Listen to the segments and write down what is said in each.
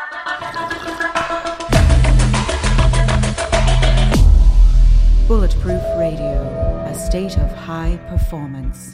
Bulletproof Radio, a state of high performance.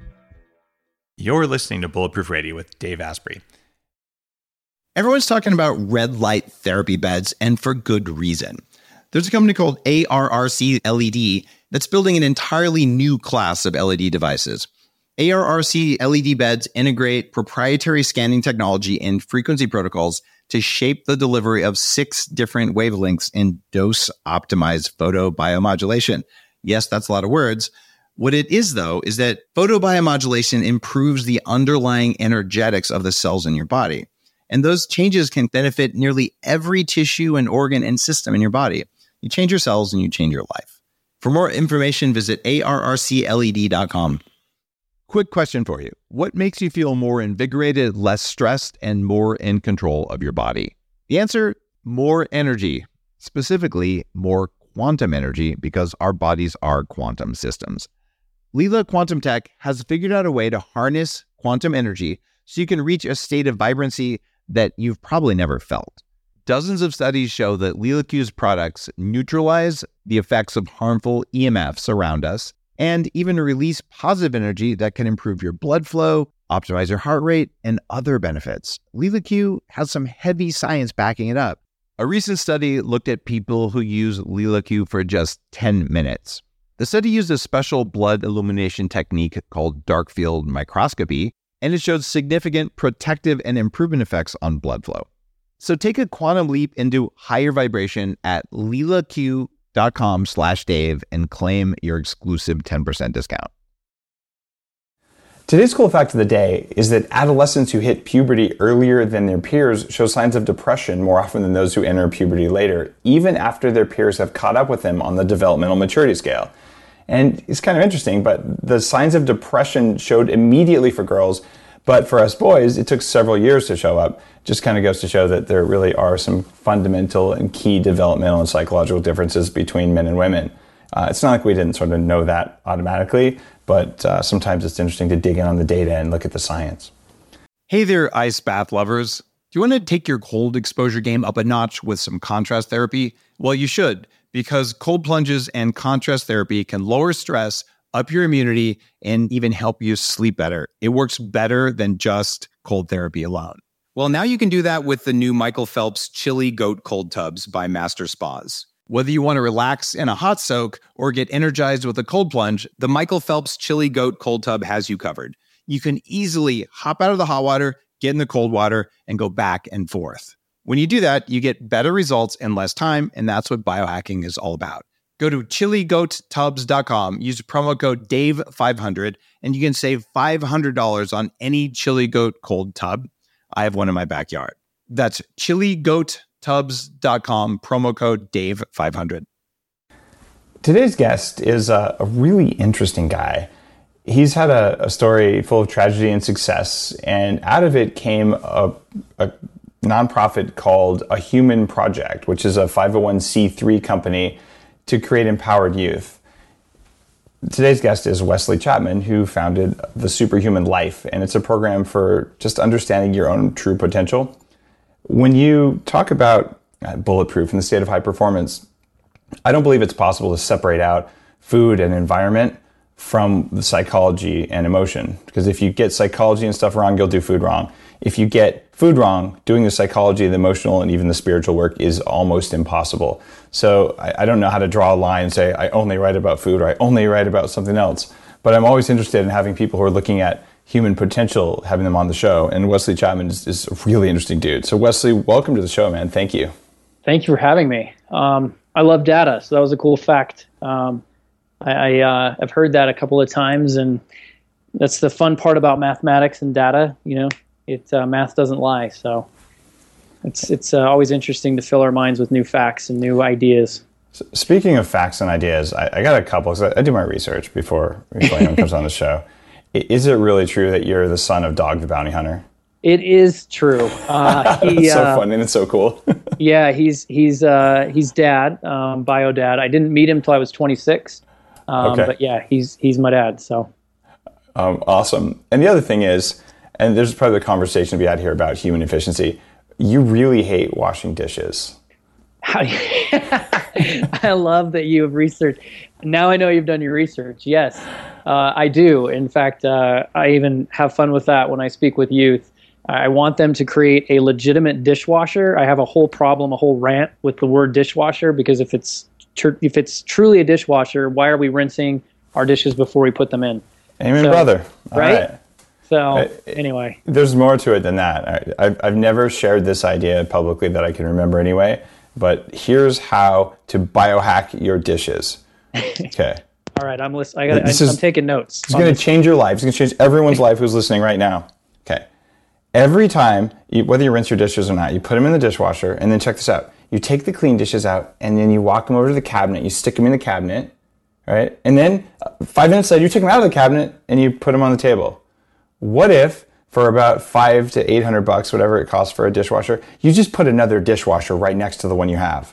You're listening to Bulletproof Radio with Dave Asprey. Everyone's talking about red light therapy beds, and for good reason. There's a company called ARRC LED that's building an entirely new class of LED devices. ARRC LED beds integrate proprietary scanning technology and frequency protocols to shape the delivery of 6 different wavelengths in dose-optimized photobiomodulation. Yes, that's a lot of words. What it is, though, is that photobiomodulation improves the underlying energetics of the cells in your body. And those changes can benefit nearly every tissue and organ and system in your body. You change your cells and you change your life. For more information, visit arrcled.com. Quick question for you. What makes you feel more invigorated, less stressed, and more in control of your body? The answer, more energy. Specifically, more quantum energy, because our bodies are quantum systems. Leela Quantum Tech has figured out a way to harness quantum energy so you can reach a state of vibrancy that you've probably never felt. Dozens of studies show that LeelaQ's products neutralize the effects of harmful EMFs around us and even release positive energy that can improve your blood flow, optimize your heart rate, and other benefits. LeelaQ has some heavy science backing it up. A recent study looked at people who use LeelaQ for just 10 minutes. The study used a special blood illumination technique called dark field microscopy, and it showed significant protective and improvement effects on blood flow. So take a quantum leap into higher vibration at leelaq.com/Dave and claim your exclusive 10% discount. Today's cool fact of the day is that adolescents who hit puberty earlier than their peers show signs of depression more often than those who enter puberty later, even after their peers have caught up with them on the developmental maturity scale. And it's kind of interesting, but the signs of depression showed immediately for girls, but for us boys, it took several years to show up. Just kind of goes to show that there really are some fundamental and key developmental and psychological differences between men and women. It's not like we didn't sort of know that automatically, but sometimes it's interesting to dig in on the data and look at the science. Hey there, ice bath lovers. Do you want to take your cold exposure game up a notch with some contrast therapy? Well, you should, because cold plunges and contrast therapy can lower stress, up your immunity, and even help you sleep better. It works better than just cold therapy alone. Well, now you can do that with the new Michael Phelps Chili Goat Cold Tubs by Master Spas. Whether you want to relax in a hot soak or get energized with a cold plunge, the Michael Phelps Chili Goat Cold Tub has you covered. You can easily hop out of the hot water, get in the cold water, and go back and forth. When you do that, you get better results in less time, and that's what biohacking is all about. Go to chiligoattubs.com, use promo code DAVE500, and you can save $500 on any Chili Goat cold tub. I have one in my backyard. That's chiligoattubs.com, promo code DAVE500. Today's guest is a really interesting guy. He's had a story full of tragedy and success, and out of it came a nonprofit called A Human Project, which is a 501c3 company to create empowered youth. Today's guest is Wesley Chapman, who founded The Superhuman Life, and it's a program for just understanding your own true potential. When you talk about bulletproof and the state of high performance, I don't believe it's possible to separate out food and environment from the psychology and emotion. Because if you get psychology and stuff wrong, you'll do food wrong. If you get food wrong, doing the psychology, the emotional, and even the spiritual work is almost impossible. So I don't know how to draw a line and say, I only write about food or I only write about something else. But I'm always interested in having people who are looking at human potential, having them on the show. And Wesley Chapman is a really interesting dude. So Wesley, welcome to the show, man. Thank you. Thank you for having me. I love data, so that was a cool fact. I've heard that a couple of times, and that's the fun part about mathematics and data. You know, math doesn't lie, so it's always interesting to fill our minds with new facts and new ideas. So speaking of facts and ideas, I got a couple, because I do my research before anyone comes on the show. Is it really true that you're the son of Dog the Bounty Hunter? It is true. It's so funny and it's so cool. Yeah, he's dad, bio dad. I didn't meet him till I was 26. Okay. But yeah, he's my dad. So awesome. And the other thing is, and there's probably a conversation to be had here about human efficiency. you really hate washing dishes. I love that you have researched. Now I know you've done your research. Yes, I do. In fact, I even have fun with that when I speak with youth. I want them to create a legitimate dishwasher. I have a whole rant with the word dishwasher, because if it's truly a dishwasher, why are we rinsing our dishes before we put them in? Amen, brother. All right? So anyway. There's more to it than that. I've never shared this idea publicly that I can remember anyway, but here's how to biohack your dishes. Okay. All right, I'm taking notes. It's going to change your life. It's going to change everyone's life who's listening right now. Okay. Every time, whether you rinse your dishes or not, you put them in the dishwasher, and then check this out. You take the clean dishes out, and then you walk them over to the cabinet. You stick them in the cabinet, right? And then 5 minutes later, you take them out of the cabinet, and you put them on the table. What if, for about $500 to $800, whatever it costs for a dishwasher, you just put another dishwasher right next to the one you have?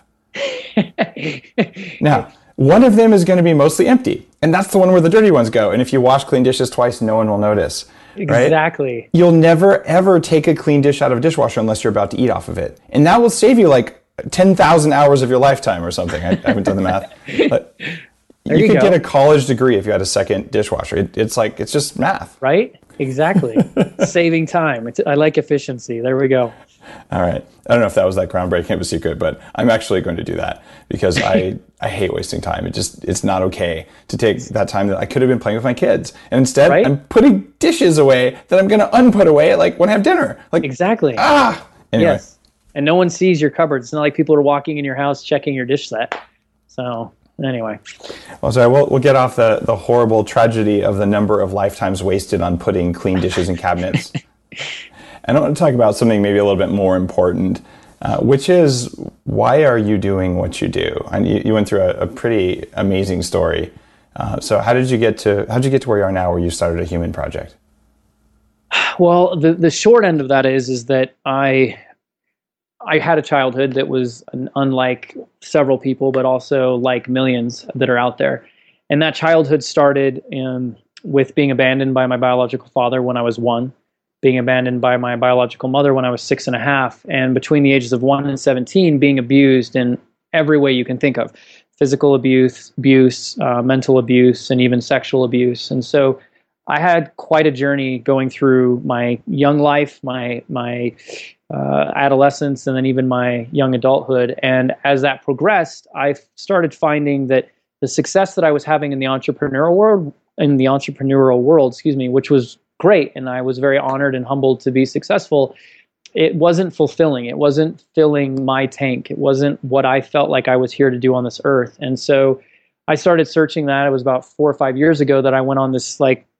Now, one of them is going to be mostly empty, and that's the one where the dirty ones go. And if you wash clean dishes twice, no one will notice. Exactly. Right? You'll never, ever take a clean dish out of a dishwasher unless you're about to eat off of it. And that will save you like 10,000 hours of your lifetime or something. I haven't done the math. But you could get a college degree if you had a second dishwasher. It's just math. Right? Exactly. Saving time. I like efficiency. There we go. All right. I don't know if that was that groundbreaking of a secret, but I'm actually going to do that because I hate wasting time. It's not okay to take that time that I could have been playing with my kids. And instead, I'm putting dishes away that I'm going to unput away like when I have dinner. Like exactly. Anyway. Yes. And no one sees your cupboard. It's not like people are walking in your house checking your dish set. So anyway. Well, sorry, we'll get off the horrible tragedy of the number of lifetimes wasted on putting clean dishes in cabinets. And I want to talk about something maybe a little bit more important, which is why are you doing what you do? And you went through a pretty amazing story. So how did you get to where you are now, where you started a human project? Well, the short end of that is that I had a childhood that was unlike several people, but also like millions that are out there. And that childhood started with being abandoned by my biological father when I was 1, being abandoned by my biological mother when I was 6.5, and between the ages of 1 and 17, being abused in every way you can think of: physical abuse, mental abuse, and even sexual abuse. And so I had quite a journey going through my young life, my adolescence, and then even my young adulthood. And as that progressed, I started finding that the success that I was having in the entrepreneurial world, which was great, and I was very honored and humbled to be successful, it wasn't fulfilling. It wasn't filling my tank. It wasn't what I felt like I was here to do on this earth. And so I started searching that. It was about 4 or 5 years ago that I went on this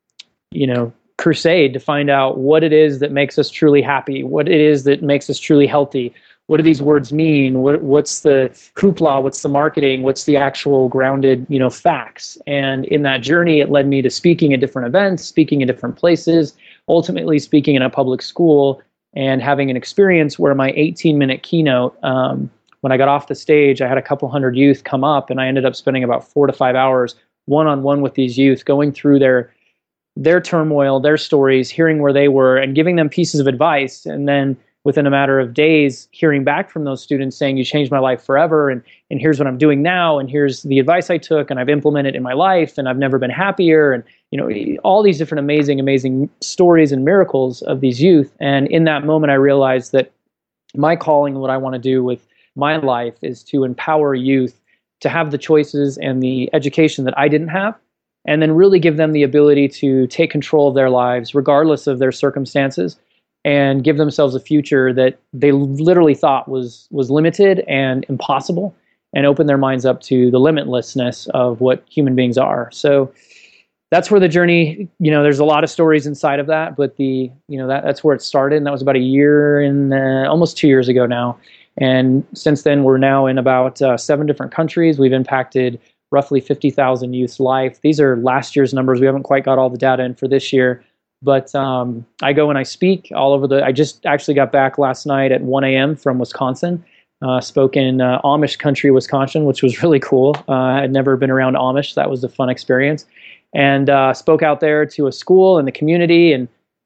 crusade to find out what it is that makes us truly happy, what it is that makes us truly healthy. What do these words mean? What's the hoopla? What's the marketing? What's the actual grounded, facts? And in that journey, it led me to speaking at different events, speaking in different places, ultimately speaking in a public school, and having an experience where my 18-minute keynote, when I got off the stage, I had a couple hundred youth come up, and I ended up spending about 4 to 5 hours one-on-one with these youth, going through their turmoil, their stories, hearing where they were, and giving them pieces of advice. And then within a matter of days, hearing back from those students saying, you changed my life forever, and here's what I'm doing now, and here's the advice I took, and I've implemented in my life, and I've never been happier, and all these different amazing stories and miracles of these youth. And in that moment, I realized that my calling, what I want to do with my life, is to empower youth to have the choices and the education that I didn't have, and then really give them the ability to take control of their lives, regardless of their circumstances, and give themselves a future that they literally thought was limited and impossible, and open their minds up to the limitlessness of what human beings are. So that's where the journey, there's a lot of stories inside of that, but that's where it started. And that was about a year and almost 2 years ago now. And since then, we're now in about 7 different countries. We've impacted roughly 50,000 youth's life. These are last year's numbers. We haven't quite got all the data in for this year. But I go and I speak all over I just actually got back last night at 1 a.m. from Wisconsin. Spoke in Amish country, Wisconsin, which was really cool. I had never been around Amish. That was a fun experience. And spoke out there to a school in the community, and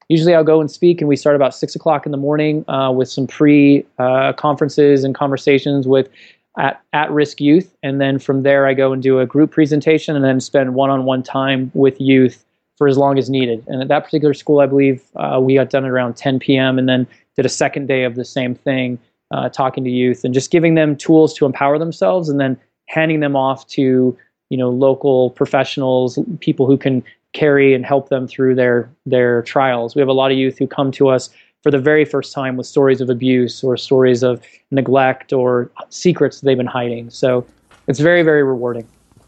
usually I'll go and speak, and we start about 6 o'clock in the morning with some conferences and conversations with at-risk youth. And then from there, I go and do a group presentation and then spend one-on-one time with youth for as long as needed. And at that particular school, I believe we got done at around 10 p.m. and then did a second day of the same thing, talking to youth and just giving them tools to empower themselves, and then handing them off to, local professionals, people who can carry and help them through their trials. We have a lot of youth who come to us for the very first time with stories of abuse or stories of neglect or secrets they've been hiding. So it's very, very rewarding.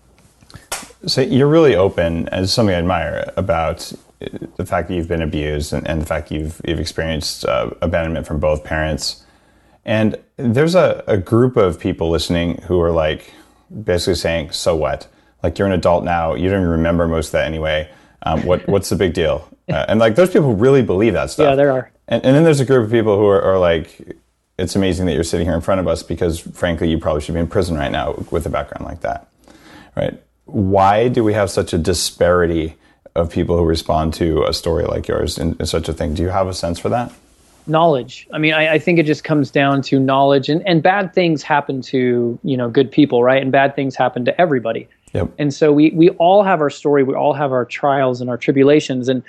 So you're really open, as something I admire, about the fact that you've been abused and the fact you've experienced abandonment from both parents. And there's a group of people listening who are like basically saying, so what? Like, you're an adult now, you don't even remember most of that anyway. What's the big deal? And like, those people really believe that stuff. Yeah, there are. And then there's a group of people who are like, it's amazing that you're sitting here in front of us because frankly, you probably should be in prison right now with a background like that, right? Why do we have such a disparity of people who respond to a story like yours in such a thing? Do you have a sense for that? Knowledge. I mean, I think it just comes down to knowledge, and bad things happen to, good people, right? And bad things happen to everybody. Yep. And so we all have our story. We all have our trials and our tribulations. And,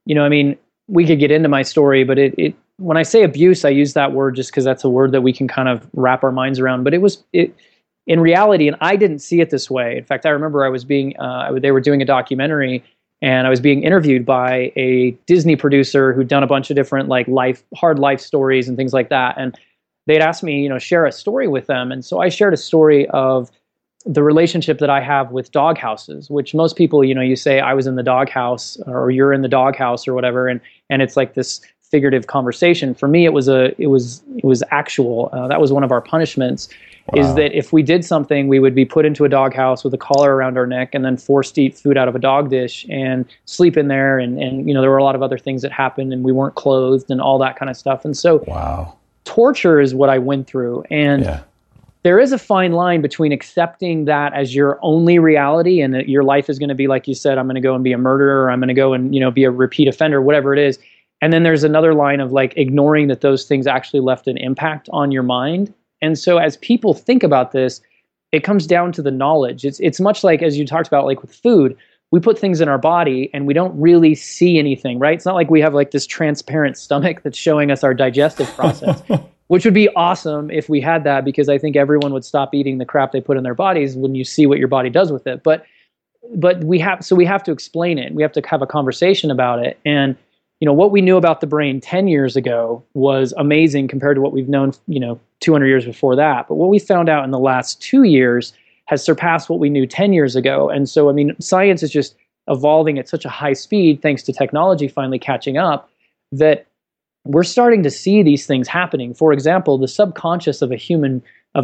we could get into my story, but it when I say abuse, I use that word just because that's a word that we can kind of wrap our minds around. But it was in reality, and I didn't see it this way. In fact, I remember I was they were doing a documentary, and I was being interviewed by a Disney producer who'd done a bunch of different hard life stories and things like that. And they'd asked me, share a story with them. And so I shared a story of the relationship that I have with dog houses, which most people, you say I was in the doghouse or you're in the doghouse or whatever. And it's like this figurative conversation. For me, it was actual. That was one of our punishments. Wow. Is that if we did something, we would be put into a doghouse with a collar around our neck and then forced to eat food out of a dog dish and sleep in there. And there were a lot of other things that happened, and we weren't clothed and all that kind of stuff. And so wow. Torture is what I went through. And there is a fine line between accepting that as your only reality and that your life is going to be, like you said, I'm going to go and be a murderer, or I'm going to go and, be a repeat offender, whatever it is. And then there's another line of like ignoring that those things actually left an impact on your mind. And so as people think about this, it comes down to the knowledge. It's much like, as you talked about, like with food, we put things in our body and we don't really see anything, right? It's not like we have like this transparent stomach that's showing us our digestive process, which would be awesome if we had that, because I think everyone would stop eating the crap they put in their bodies when you see what your body does with it. But we have to explain it. We have to have a conversation about it. And what we knew about the brain 10 years ago was amazing compared to what we've known, 200 years before that. But what we found out in the last 2 years has surpassed what we knew 10 years ago. And so, science is just evolving at such a high speed, thanks to technology finally catching up, that we're starting to see these things happening. For example, the subconscious of a human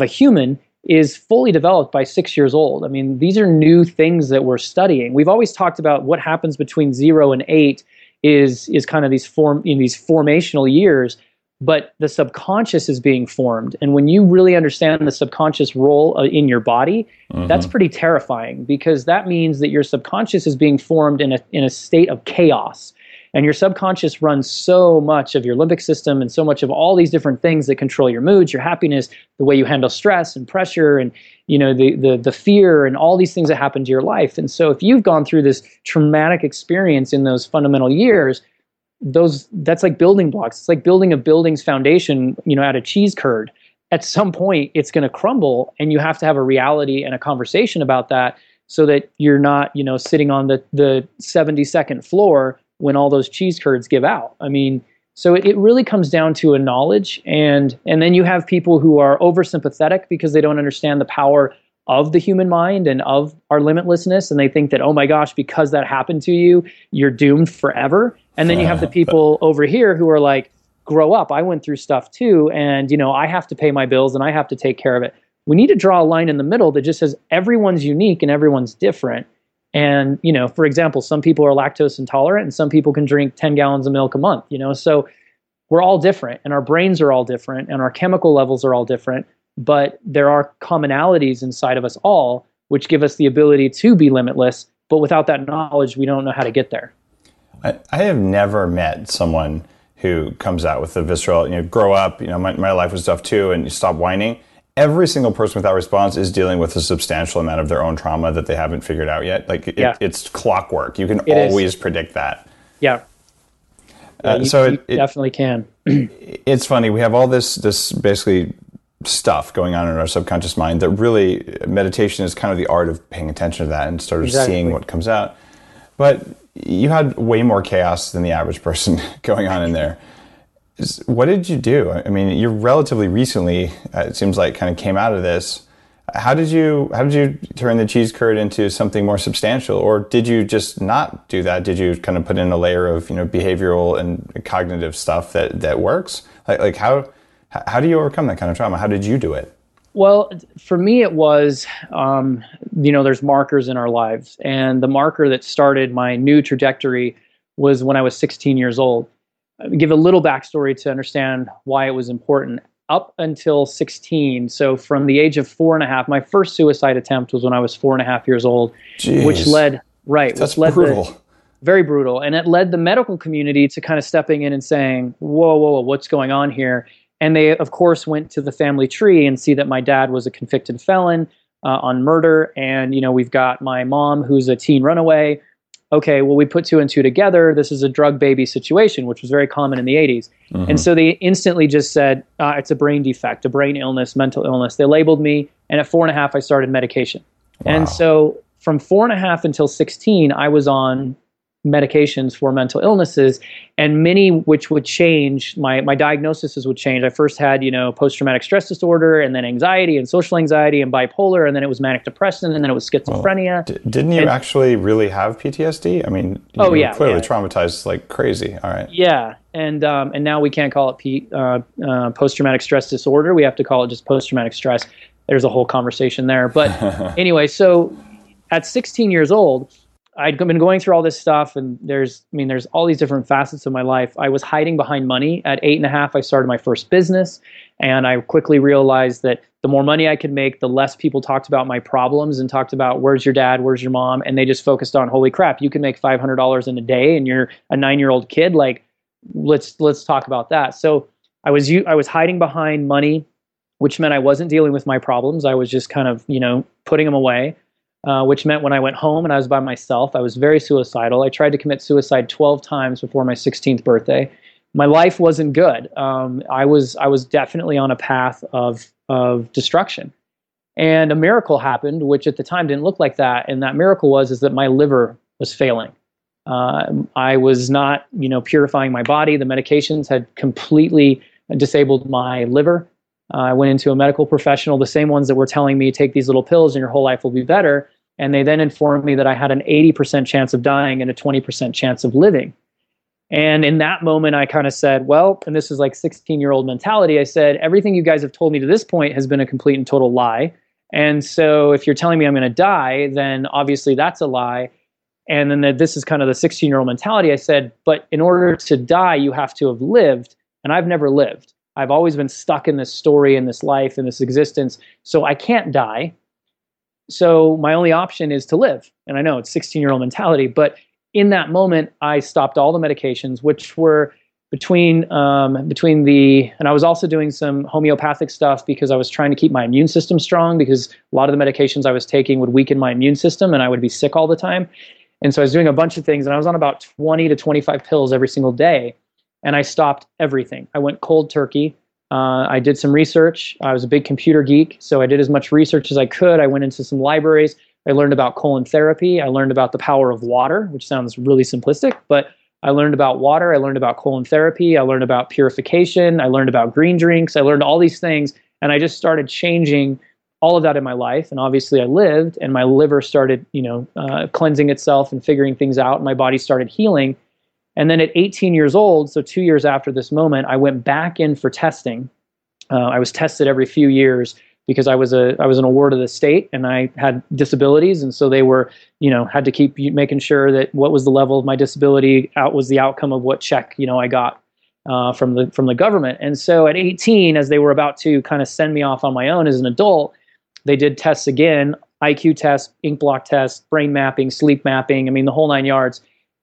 is fully developed by 6 years old. These are new things that we're studying. We've always talked about what happens between 0 and 8 is kind of these formational years, but the subconscious is being formed. And when you really understand the subconscious role in your body, that's pretty terrifying, because that means that your subconscious is being formed in a state of chaos. And your subconscious runs so much of your limbic system and so much of all these different things that control your moods, your happiness, the way you handle stress and pressure, and the fear and all these things that happen to your life. And so if you've gone through this traumatic experience in those fundamental years, that's like building blocks. It's like building a building's foundation, out of cheese curd. At some point, it's going to crumble, and you have to have a reality and a conversation about that, so that you're not, sitting on the 72nd floor when all those cheese curds give out. So it really comes down to a knowledge, and then you have people who are oversympathetic because they don't understand the power of the human mind and of our limitlessness, and they think that, oh my gosh, because that happened to you, you're doomed forever. And then you have the people over here who are like, grow up, I went through stuff too, and I have to pay my bills and I have to take care of it. We need to draw a line in the middle that just says everyone's unique and everyone's different. And, for example, some people are lactose intolerant and some people can drink 10 gallons of milk a month, so we're all different, and our brains are all different, and our chemical levels are all different, but there are commonalities inside of us all, which give us the ability to be limitless. But without that knowledge, we don't know how to get there. I have never met someone who comes out with the visceral, grow up, my life was tough too, and you stop whining. Every single person with that response is dealing with a substantial amount of their own trauma that they haven't figured out yet. Like it's clockwork. You can always predict that. Yeah. You definitely can. It's funny. We have all this basically stuff going on in our subconscious mind that really meditation is kind of the art of paying attention to that and sort of seeing what comes out. But you had way more chaos than the average person going on in there. What did you do? I mean, you're relatively recently, it seems like, kind of came out of this. How did you turn the cheese curd into something more substantial, or did you just not do that? Did you kind of put in a layer of behavioral and cognitive stuff that works? Like how do you overcome that kind of trauma? How did you do it? Well, for me, it was there's markers in our lives, and the marker that started my new trajectory was when I was 16 years old. I'll give a little backstory to understand why it was important. Up until 16, so from the age of 4.5, my first suicide attempt was when I was 4.5 years old. Jeez. Which led brutal. Very brutal, and it led the medical community to kind of stepping in and saying, whoa, what's going on here? And they, of course, went to the family tree and see that my dad was a convicted felon on murder, and we've got my mom who's a teen runaway. Okay, well, we put 2 and 2 together. This is a drug baby situation, which was very common in the 80s. Mm-hmm. And so they instantly just said, it's a brain defect, a brain illness, mental illness. They labeled me, and at 4.5, I started medication. Wow. And so from 4.5 until 16, I was on medications for mental illnesses, and many which would change, my diagnoses would change. I first had, post-traumatic stress disorder, and then anxiety and social anxiety and bipolar, and then it was manic depression, and then it was schizophrenia. Well, didn't you actually really have PTSD? I mean, you were clearly traumatized like crazy. All right. Yeah, and now we can't call it post-traumatic stress disorder. We have to call it just post-traumatic stress. There's a whole conversation there. But anyway, so at 16 years old, I'd been going through all this stuff, and there's all these different facets of my life. I was hiding behind money. At 8.5, I started my first business, and I quickly realized that the more money I could make, the less people talked about my problems and talked about where's your dad, where's your mom, and they just focused on, holy crap, you can make $500 in a day, and you're a 9-year-old kid. Like, let's talk about that. So I was hiding behind money, which meant I wasn't dealing with my problems. I was just kind of putting them away. Which meant when I went home and I was by myself, I was very suicidal. I tried to commit suicide 12 times before my 16th birthday. My life wasn't good. I was definitely on a path of destruction. And a miracle happened, which at the time didn't look like that. And that miracle is that my liver was failing. I was not, purifying my body. The medications had completely disabled my liver. I went into a medical professional, the same ones that were telling me, take these little pills and your whole life will be better. And they then informed me that I had an 80% chance of dying and a 20% chance of living. And in that moment, I kind of said, well, and this is like 16-year-old mentality, I said, everything you guys have told me to this point has been a complete and total lie. And so if you're telling me I'm going to die, then obviously that's a lie. And then this is kind of the 16-year-old mentality. I said, but in order to die, you have to have lived. And I've never lived. I've always been stuck in this story, in this life, in this existence. So I can't die. So my only option is to live. And I know it's 16-year-old mentality, but in that moment, I stopped all the medications, which were between and I was also doing some homeopathic stuff because I was trying to keep my immune system strong, because a lot of the medications I was taking would weaken my immune system and I would be sick all the time. And so I was doing a bunch of things, and I was on about 20 to 25 pills every single day. And I stopped everything. I went cold turkey. I did some research. I was a big computer geek, so I did as much research as I could. I went into some libraries. I learned about colon therapy. I learned about the power of water, which sounds really simplistic, but I learned about water. I learned about colon therapy. I learned about purification. I learned about green drinks. I learned all these things, and I just started changing all of that in my life. And obviously I lived, and my liver started, cleansing itself and figuring things out, and my body started healing. And then at 18 years old, so 2 years after this moment, I went back in for testing. I was tested every few years because I was an award of the state and I had disabilities. And so they were, had to keep making sure that what was the level of my disability was the outcome of what check, I got from the government. And so at 18, as they were about to kind of send me off on my own as an adult, they did tests again, IQ test, ink block test, brain mapping, sleep mapping, the whole 9 yards.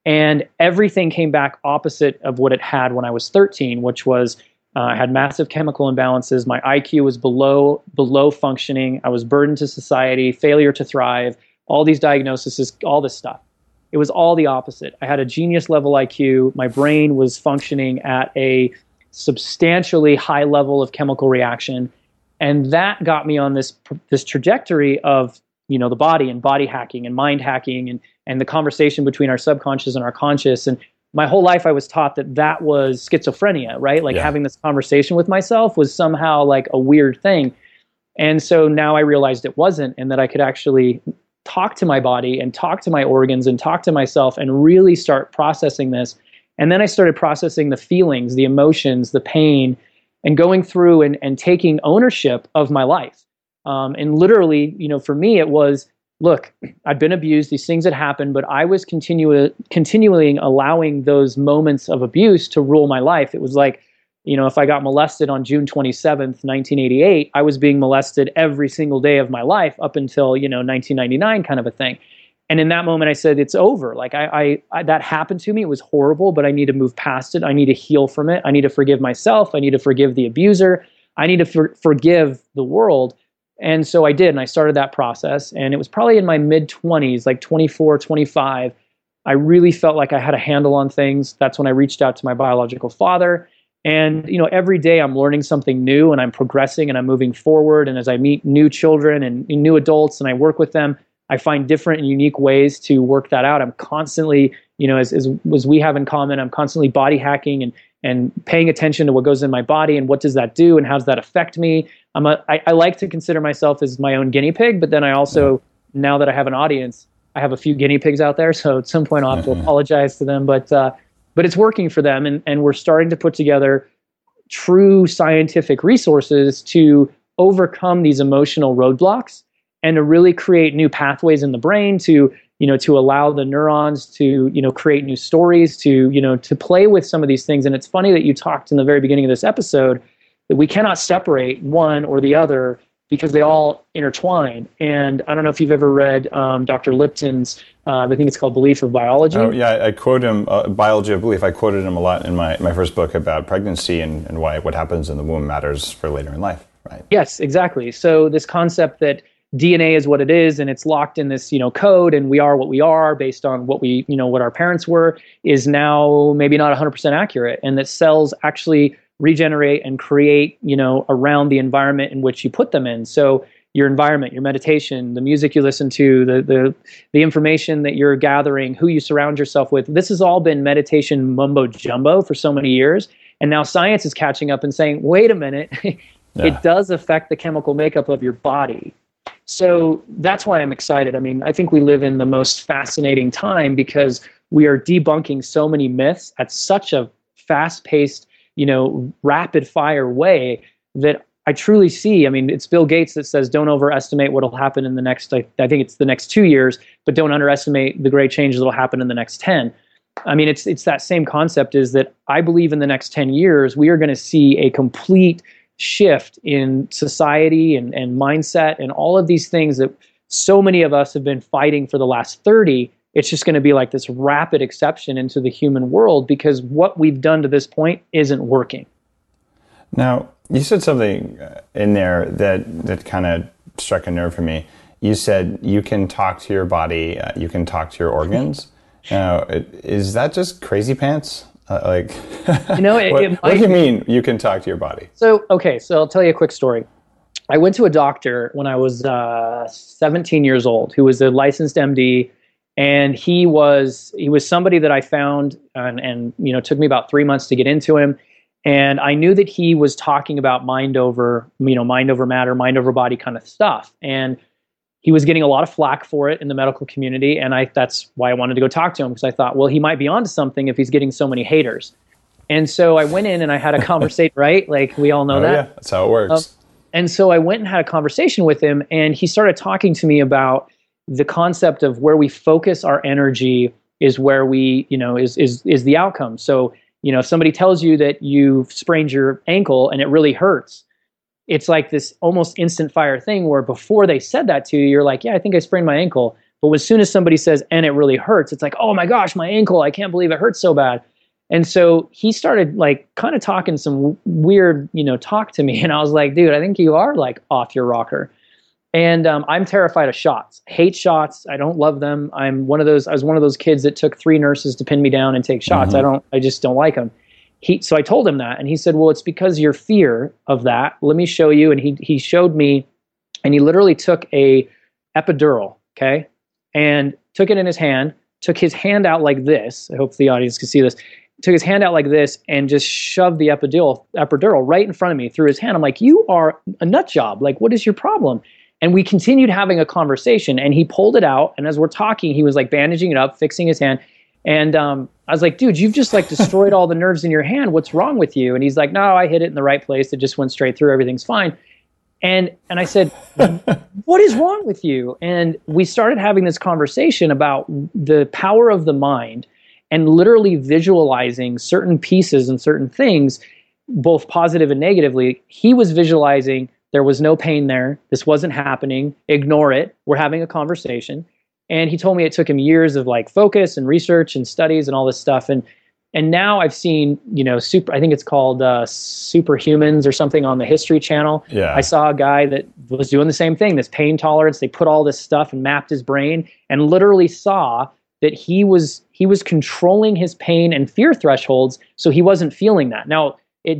And everything came back opposite of what it had when I was 13, which was I had massive chemical imbalances. My IQ was below functioning. I was burdened to society, failure to thrive, all these diagnoses, all this stuff. It was all the opposite. I had a genius level IQ. My brain was functioning at a substantially high level of chemical reaction. And that got me on this trajectory of, the body and body hacking and mind hacking and the conversation between our subconscious and our conscious. And my whole life I was taught that was schizophrenia, right? Like having this conversation with myself was somehow like a weird thing. And so now I realized it wasn't, and that I could actually talk to my body and talk to my organs and talk to myself and really start processing this. And then I started processing the feelings, the emotions, the pain, and going through and taking ownership of my life. And literally, for me, it was, look, I'd been abused, these things had happened, but I was continually allowing those moments of abuse to rule my life. It was like, if I got molested on June 27th, 1988, I was being molested every single day of my life up until, 1999 kind of a thing. And in that moment, I said, it's over. Like I that happened to me. It was horrible, but I need to move past it. I need to heal from it. I need to forgive myself. I need to forgive the abuser. I need to forgive the world. And so I did, and I started that process. And it was probably in my mid-20s, like 24, 25, I really felt like I had a handle on things. That's when I reached out to my biological father. And, every day I'm learning something new, and I'm progressing, and I'm moving forward. And as I meet new children and new adults and I work with them, I find different and unique ways to work that out. I'm constantly, as we have in common, I'm constantly body hacking and paying attention to what goes in my body and what does that do and how does that affect me. I like to consider myself as my own guinea pig, but then I also, now that I have an audience, I have a few guinea pigs out there. So at some point I'll have to apologize to them, but it's working for them. And we're starting to put together true scientific resources to overcome these emotional roadblocks and to really create new pathways in the brain to allow the neurons to, create new stories, to play with some of these things. And it's funny that you talked in the very beginning of this episode that we cannot separate one or the other because they all intertwine. And I don't know if you've ever read Dr. Lipton's, I think it's called Belief of Biology. Oh, yeah, I quote him, Biology of Belief. I quoted him a lot in my first book about pregnancy and why what happens in the womb matters for later in life, right? Yes, exactly. So this concept that DNA is what it is, and it's locked in this, code, and we are what we are based on what we, what our parents were, is now maybe not 100% accurate, and that cells actually regenerate and create, around the environment in which you put them in. So your environment, your meditation, the music you listen to, the information that you're gathering, who you surround yourself with, this has all been meditation mumbo jumbo for so many years, and now science is catching up and saying, wait a minute, it does affect the chemical makeup of your body. So that's why I'm excited. I mean, I think we live in the most fascinating time because we are debunking so many myths at such a fast-paced, rapid fire way that I truly see. I mean, it's Bill Gates that says, don't overestimate what will happen in the next, I think it's the next 2 years, but don't underestimate the great changes that will happen in the next 10. I mean, it's that same concept, is that I believe in the next 10 years, we are going to see a complete shift in society and mindset and all of these things that so many of us have been fighting for the last 30. It's just going to be like this rapid exception into the human world because what we've done to this point isn't working. Now, you said something in there that kind of struck a nerve for me. You said you can talk to your body, you can talk to your organs. Now, is that just crazy pants? What do you mean you can talk to your body? So I'll tell you a quick story. I went to a doctor when I was 17 years old who was a licensed MD, and he was somebody that I found and took me about 3 months to get into him. And I knew that he was talking about mind over matter, mind over body kind of stuff. And he was getting a lot of flack for it in the medical community, and that's why I wanted to go talk to him, because I thought, well, he might be onto something if he's getting so many haters. And so I went in and I had a conversation, right? Like we all know that. Yeah, that's how it works. And so I went and had a conversation with him, and he started talking to me about the concept of where we focus our energy is where we, is the outcome. So, if somebody tells you that you've sprained your ankle and it really hurts, it's like this almost instant fire thing where before they said that to you, you're like, yeah, I think I sprained my ankle. But as soon as somebody says, and it really hurts, it's like, oh my gosh, my ankle, I can't believe it hurts so bad. And so he started like kind of talking some weird, talk to me. And I was like, dude, I think you are like off your rocker. And I'm terrified of shots, hate shots. I don't love them. I was one of those kids that took 3 nurses to pin me down and take shots. I just don't like them. So I told him that, and he said, well, it's because your fear of that. Let me show you. And he showed me, and he literally took a epidural, okay, and took it in his hand, took his hand out like this. I hope the audience can see this. Took his hand out like this and just shoved the epidural right in front of me through his hand. I'm like, you are a nut job. Like, what is your problem? And we continued having a conversation, and he pulled it out. And as we're talking, he was like bandaging it up, fixing his hand. And I was like, dude, you've just like destroyed all the nerves in your hand. What's wrong with you? And he's like, no, I hit it in the right place. It just went straight through. Everything's fine. And I said, what is wrong with you? And we started having this conversation about the power of the mind and literally visualizing certain pieces and certain things, both positive and negatively. He was visualizing there was no pain there. This wasn't happening. Ignore it. We're having a conversation. And he told me it took him years of like focus and research and studies and all this stuff. And now I've seen, I think it's called Superhumans or something on the History Channel. Yeah. I saw a guy that was doing the same thing, this pain tolerance. They put all this stuff and mapped his brain and literally saw that he was controlling his pain and fear thresholds, so he wasn't feeling that. Now,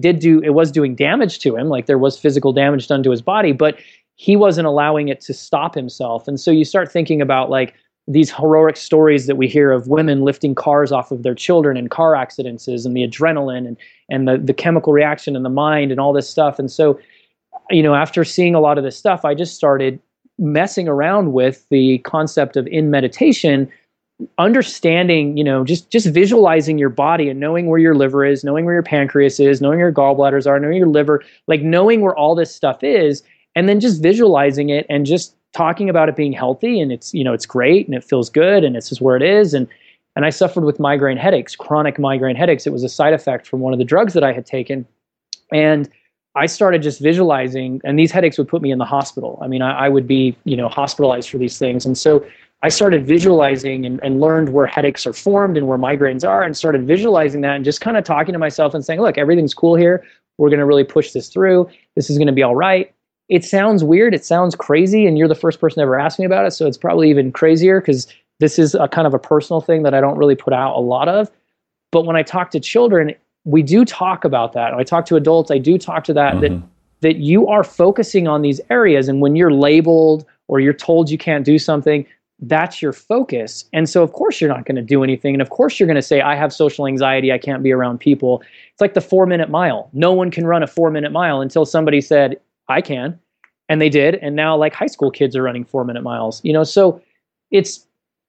it was doing damage to him, like there was physical damage done to his body, but he wasn't allowing it to stop himself. And so you start thinking about like these heroic stories that we hear of women lifting cars off of their children in car accidents and the adrenaline and the chemical reaction in the mind and all this stuff. And so, after seeing a lot of this stuff, I just started messing around with the concept of in meditation, understanding, just visualizing your body and knowing where your liver is, knowing where your pancreas is, knowing where your gallbladders are, knowing your liver, like knowing where all this stuff is, and then just visualizing it and just talking about it being healthy, and it's, it's great and it feels good and this is where it is. And I suffered with migraine headaches, chronic migraine headaches. It was a side effect from one of the drugs that I had taken. And I started just visualizing, and these headaches would put me in the hospital. I mean, I would be, hospitalized for these things. And so I started visualizing and learned where headaches are formed and where migraines are, and started visualizing that and just kind of talking to myself and saying, look, everything's cool here. We're going to really push this through. This is going to be all right. It sounds weird. It sounds crazy. And you're the first person to ever ask me about it. So it's probably even crazier because this is a kind of a personal thing that I don't really put out a lot of. But when I talk to children, we do talk about that. When I talk to adults, I do talk to that, that you are focusing on these areas. And when you're labeled or you're told you can't do something, that's your focus. And so of course you're not going to do anything. And of course you're going to say, I have social anxiety. I can't be around people. It's like the 4-minute mile. No one can run a 4-minute mile until somebody said, I can. And they did. And now like high school kids are running 4-minute miles, so it's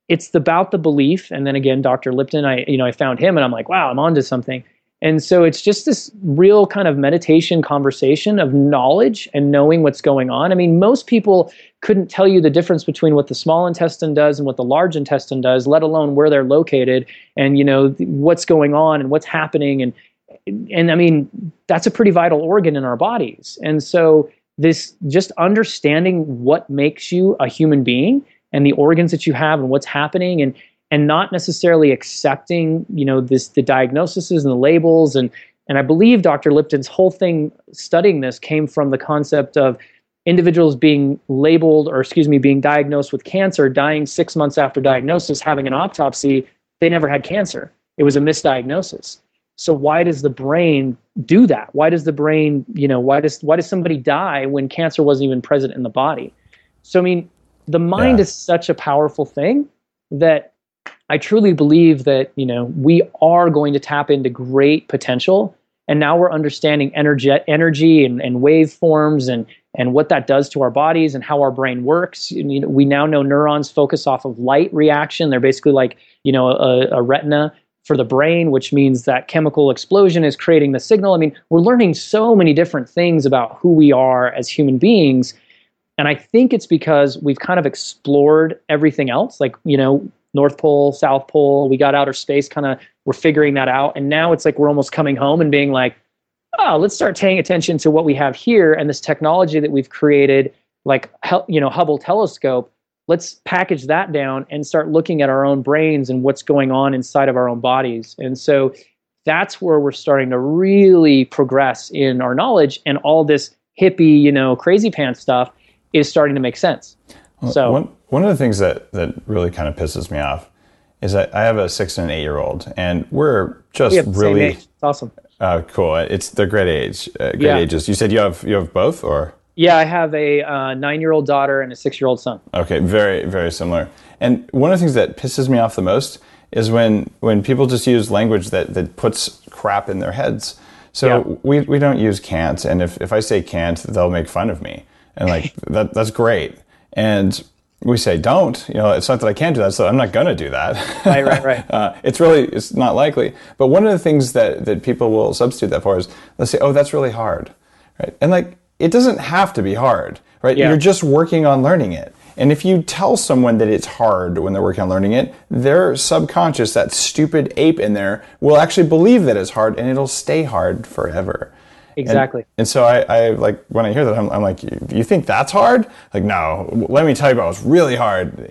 about the belief. And then again, Dr. Lipton, I found him and I'm like, wow, I'm onto something. And so it's just this real kind of meditation conversation of knowledge and knowing what's going on. I mean, most people couldn't tell you the difference between what the small intestine does and what the large intestine does, let alone where they're located and, what's going on and what's happening. And I mean, that's a pretty vital organ in our bodies. And so this just understanding what makes you a human being and the organs that you have and what's happening and not necessarily accepting, the diagnoses and the labels. And I believe Dr. Lipton's whole thing studying this came from the concept of individuals being being diagnosed with cancer, dying 6 months after diagnosis, having an autopsy, they never had cancer. It was a misdiagnosis. So why does the brain do that? Why does the brain, why does somebody die when cancer wasn't even present in the body? So, I mean, the mind is such a powerful thing that I truly believe that, we are going to tap into great potential. And now we're understanding energy and waveforms and what that does to our bodies and how our brain works. We now know neurons focus off of light reaction. They're basically like, a retina for the brain, which means that chemical explosion is creating the signal. I mean, we're learning so many different things about who we are as human beings. And I think it's because we've kind of explored everything else, like, North Pole, South Pole, we got outer space, we're figuring that out. And now it's like we're almost coming home and being like, oh, let's start paying attention to what we have here and this technology that we've created, like, Hubble telescope. let's package that down and start looking at our own brains and what's going on inside of our own bodies. And so that's where we're starting to really progress in our knowledge, and all this hippie, crazy pants stuff is starting to make sense. Well, So one of the things that really kind of pisses me off is that I have a 6 and an 8-year-old, and we're just we have the same really age. It's awesome. cool. They're great Yeah. ages. You said you have both, or? Yeah, I have a 9-year-old daughter and a 6-year-old son. Okay, very, very similar. And one of the things that pisses me off the most is when people just use language that puts crap in their heads. So we don't use can't, and if I say can't, they'll make fun of me. And like that's great. And we say don't, it's not that I can't do that, so I'm not gonna do that. Right. It's not likely. But one of the things that people will substitute that for is they'll say, oh, that's really hard. Right? And like, it doesn't have to be hard, right? Yeah. You're just working on learning it. And if you tell someone that it's hard when they're working on learning it, their subconscious, that stupid ape in there, will actually believe that it's hard, and it'll stay hard forever. Exactly. And so I like, when I hear that, I'm like, you think that's hard? Like, no, let me tell you about what's really hard,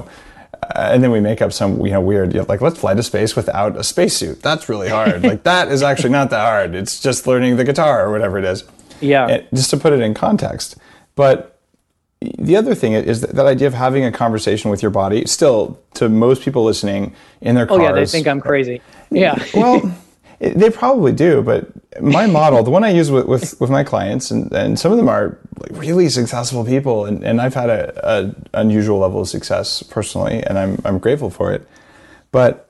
and then we make up some, weird, like, let's fly to space without a spacesuit. That's really hard. Like, that is actually not that hard. It's just learning the guitar or whatever it is. Yeah. And just to put it in context. But the other thing is that idea of having a conversation with your body, still, to most people listening in their cars. Oh, yeah, they think I'm crazy. Yeah. Well, they probably do, but my model, the one I use with my clients, and some of them are like really successful people, and I've had a unusual level of success personally, and I'm grateful for it. But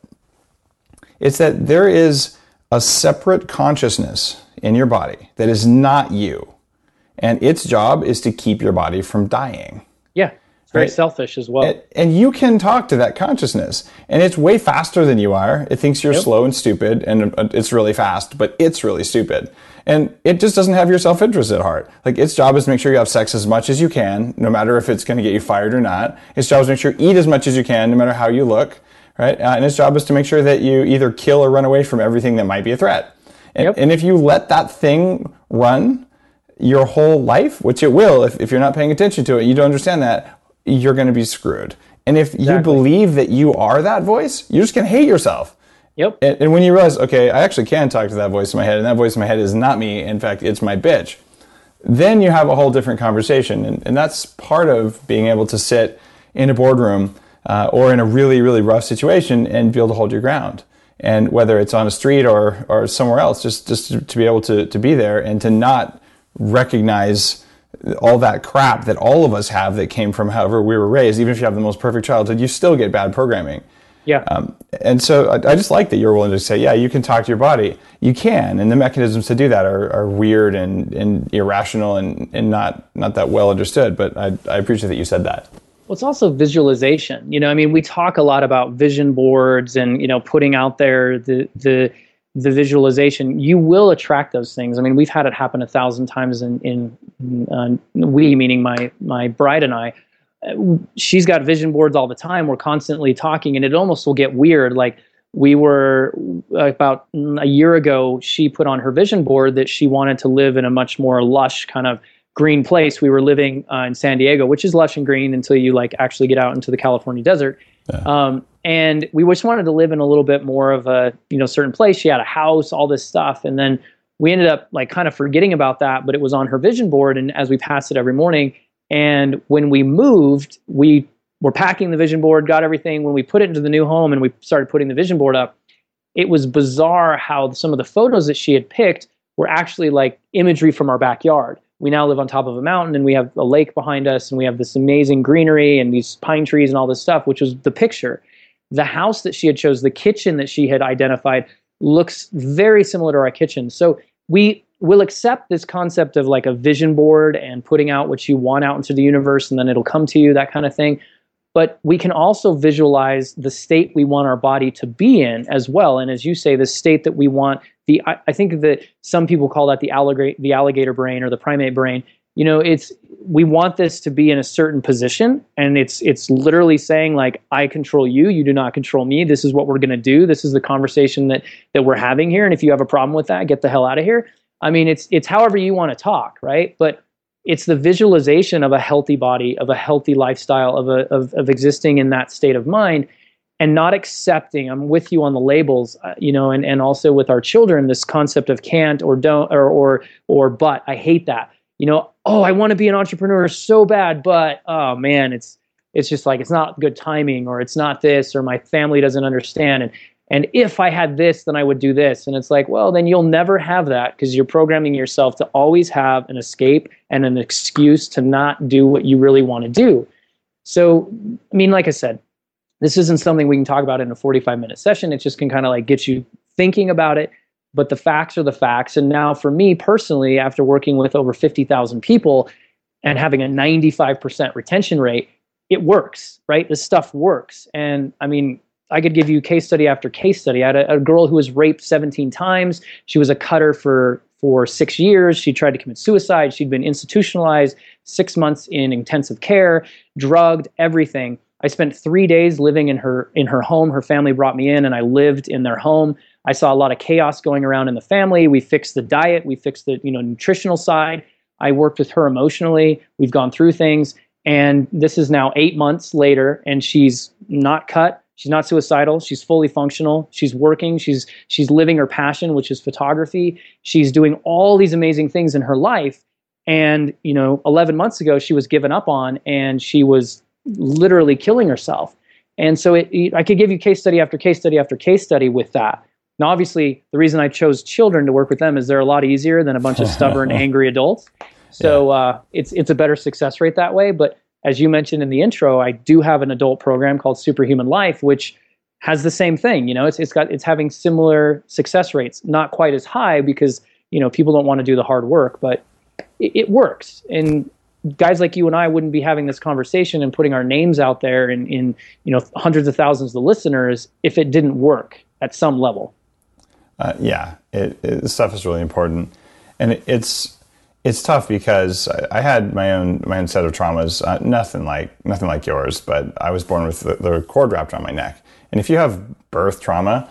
it's that there is a separate consciousness in your body that is not you. And its job is to keep your body from dying. Yeah. It's very Right. selfish as well. And you can talk to that consciousness. And it's way faster than you are. It thinks you're slow and stupid, and it's really fast, but it's really stupid. And it just doesn't have your self-interest at heart. Like, its job is to make sure you have sex as much as you can, no matter if it's going to get you fired or not. Its job is to make sure you eat as much as you can, no matter how you look. Right? And its job is to make sure that you either kill or run away from everything that might be a threat. And if you let that thing run your whole life, which it will, if you're not paying attention to it, you don't understand that, you're going to be screwed. And if you believe that you are that voice, you're just going to hate yourself. Yep. And when you realize, okay, I actually can talk to that voice in my head, and that voice in my head is not me, in fact, it's my bitch, then you have a whole different conversation. And that's part of being able to sit in a boardroom or in a really, really rough situation and be able to hold your ground. And whether it's on a street or somewhere else, just to be able to be there and to not recognize all that crap that all of us have that came from however we were raised. Even if you have the most perfect childhood, you still get bad programming. Yeah. And so I just like that you're willing to say, yeah, you can talk to your body. You can, and the mechanisms to do that are weird and irrational and not that well understood. But I appreciate that you said that. Well, it's also visualization. We talk a lot about vision boards and, putting out there the visualization. You will attract those things. We've had it happen 1,000 times in we, meaning my bride and I. She's got vision boards all the time. We're constantly talking, and it almost will get weird. Like, we were about a year ago, she put on her vision board that she wanted to live in a much more lush kind of green place. We were living in San Diego, which is lush and green until you actually get out into the California desert. Yeah. And we just wanted to live in a little bit more of a certain place. She had a house, all this stuff, and then we ended up kind of forgetting about that. But it was on her vision board, and as we passed it every morning. And when we moved, we were packing the vision board, got everything. When we put it into the new home and we started putting the vision board up, it was bizarre how some of the photos that she had picked were actually imagery from our backyard. We now live on top of a mountain, and we have a lake behind us, and we have this amazing greenery and these pine trees and all this stuff, which was the picture. The house that she had chose, the kitchen that she had identified, looks very similar to our kitchen. So we will accept this concept of a vision board and putting out what you want out into the universe, and then it'll come to you, that kind of thing. But we can also visualize the state we want our body to be in as well. And as you say, the state that we want, I think that some people call that the alligator brain or the primate brain. We want this to be in a certain position, and it's literally saying I control you, you do not control me. This is what we're going to do. This is the conversation that we're having here. And if you have a problem with that, get the hell out of here. It's however you want to talk, right? But it's the visualization of a healthy body, of a healthy lifestyle, of existing in that state of mind, and not accepting. I'm with you on the labels, and also with our children, this concept of can't or don't or but. I hate that. Oh, I want to be an entrepreneur so bad, but oh man, it's just like, it's not good timing, or it's not this, or my family doesn't understand. And if I had this, then I would do this. And it's like, well, then you'll never have that, because you're programming yourself to always have an escape and an excuse to not do what you really want to do. So, I mean, like I said, this isn't something we can talk about in a 45-minute session. It just can kind of like get you thinking about it. But the facts are the facts. And now for me personally, after working with over 50,000 people and having a 95% retention rate, it works, right? This stuff works. And I mean, I could give you case study after case study. I had a girl who was raped 17 times. She was a cutter for 6 years. She tried to commit suicide. She'd been institutionalized, 6 months in intensive care, drugged, everything. I spent 3 days living in her home. Her family brought me in, and I lived in their home. I saw a lot of chaos going around in the family. We fixed the diet. We fixed the nutritional side. I worked with her emotionally. We've gone through things. And this is now 8 months later, and she's not cut. She's not suicidal. She's fully functional. She's working. She's living her passion, which is photography. She's doing all these amazing things in her life. And, 11 months ago, she was given up on, and she was literally killing herself. And so I could give you case study after case study after case study with that. Now, obviously, the reason I chose children to work with them is they're a lot easier than a bunch of stubborn, angry adults. So it's a better success rate that way. But as you mentioned in the intro, I do have an adult program called Superhuman Life, which has the same thing. It's having similar success rates, not quite as high because people don't want to do the hard work, but it works. And guys like you and I wouldn't be having this conversation and putting our names out there in hundreds of thousands of listeners if it didn't work at some level. This stuff is really important, and it's tough because I had my own set of traumas, nothing like yours, but I was born with the cord wrapped around my neck. And if you have birth trauma,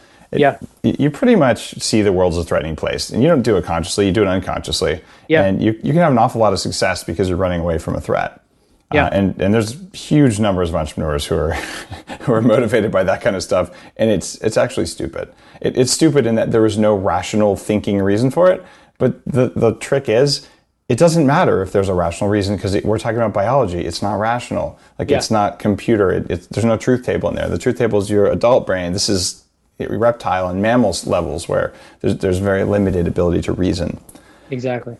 you pretty much see the world as a threatening place, and you don't do it consciously, you do it unconsciously. And you can have an awful lot of success because you're running away from a threat. And there's huge numbers of entrepreneurs who are motivated by that kind of stuff, and it's actually stupid. It's stupid in that there is no rational thinking reason for it. But the trick is, it doesn't matter if there's a rational reason, because we're talking about biology. It's not rational. It's not computer. There's no truth table in there. The truth table is your adult brain. This is reptile and mammals levels where there's very limited ability to reason. Exactly.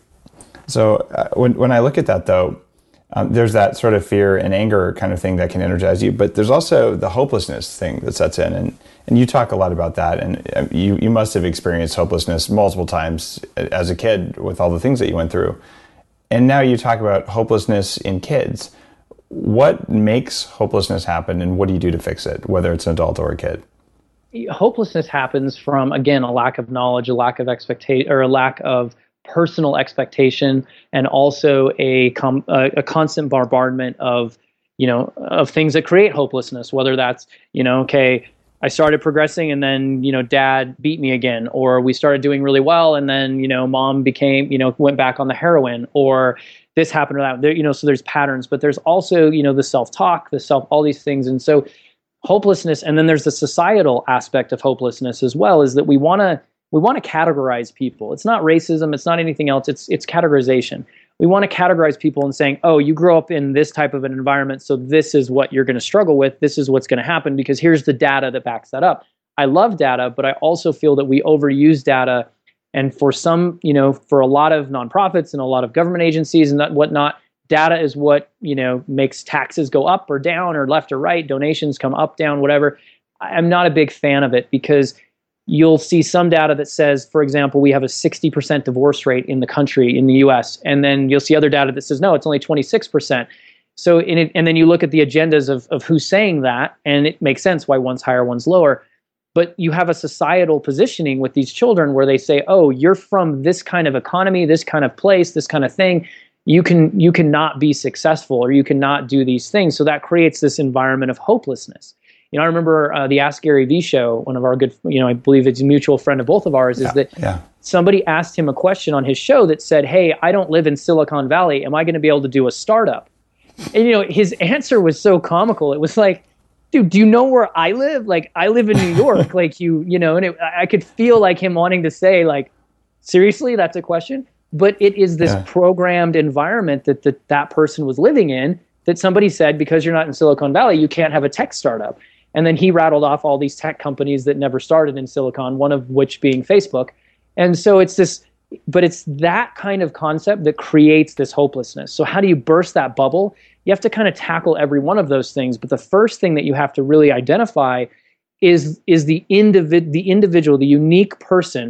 So when I look at that, though, there's that sort of fear and anger kind of thing that can energize you, but there's also the hopelessness thing that sets in, and you talk a lot about that, and you must have experienced hopelessness multiple times as a kid with all the things that you went through, and now you talk about hopelessness in kids. What makes hopelessness happen, and what do you do to fix it, whether it's an adult or a kid? Hopelessness happens from, again, a lack of knowledge, a lack of expectation, or a lack of personal expectation, and also a constant bombardment of things that create hopelessness, whether that's okay, I started progressing and then dad beat me again, or we started doing really well and then mom went back on the heroin, or this happened or that. So there's patterns, but there's also the self-talk, all these things. And so hopelessness, and then there's the societal aspect of hopelessness as well, is that we want to categorize people. It's not racism. It's not anything else. It's categorization. We want to categorize people and saying, oh, you grew up in this type of an environment, so this is what you're going to struggle with. This is what's going to happen because here's the data that backs that up. I love data, but I also feel that we overuse data. And for some, for a lot of nonprofits and a lot of government agencies and whatnot, data is what, makes taxes go up or down or left or right, donations come up, down, whatever. I'm not a big fan of it because you'll see some data that says, for example, we have a 60% divorce rate in the country, in the US. And then you'll see other data that says, no, it's only 26%. So, and then you look at the agendas of who's saying that, and it makes sense why one's higher, one's lower. But you have a societal positioning with these children where they say, oh, you're from this kind of economy, this kind of place, this kind of thing. You cannot be successful, or you cannot do these things. So that creates this environment of hopelessness. I remember the Ask Gary Vee show, one of our good, I believe it's a mutual friend of both of ours, is that somebody asked him a question on his show that said, hey, I don't live in Silicon Valley. Am I going to be able to do a startup? And, his answer was so comical. It was like, dude, do you know where I live? Like, I live in New York. Like, I could feel like him wanting to say, like, seriously, that's a question? But it is this programmed environment that person was living in, that somebody said, because you're not in Silicon Valley, you can't have a tech startup. And then he rattled off all these tech companies that never started in Silicon, one of which being Facebook. And so it's that kind of concept that creates this hopelessness. So how do you burst that bubble? You have to kind of tackle every one of those things. But the first thing that you have to really identify is the individual, the unique person.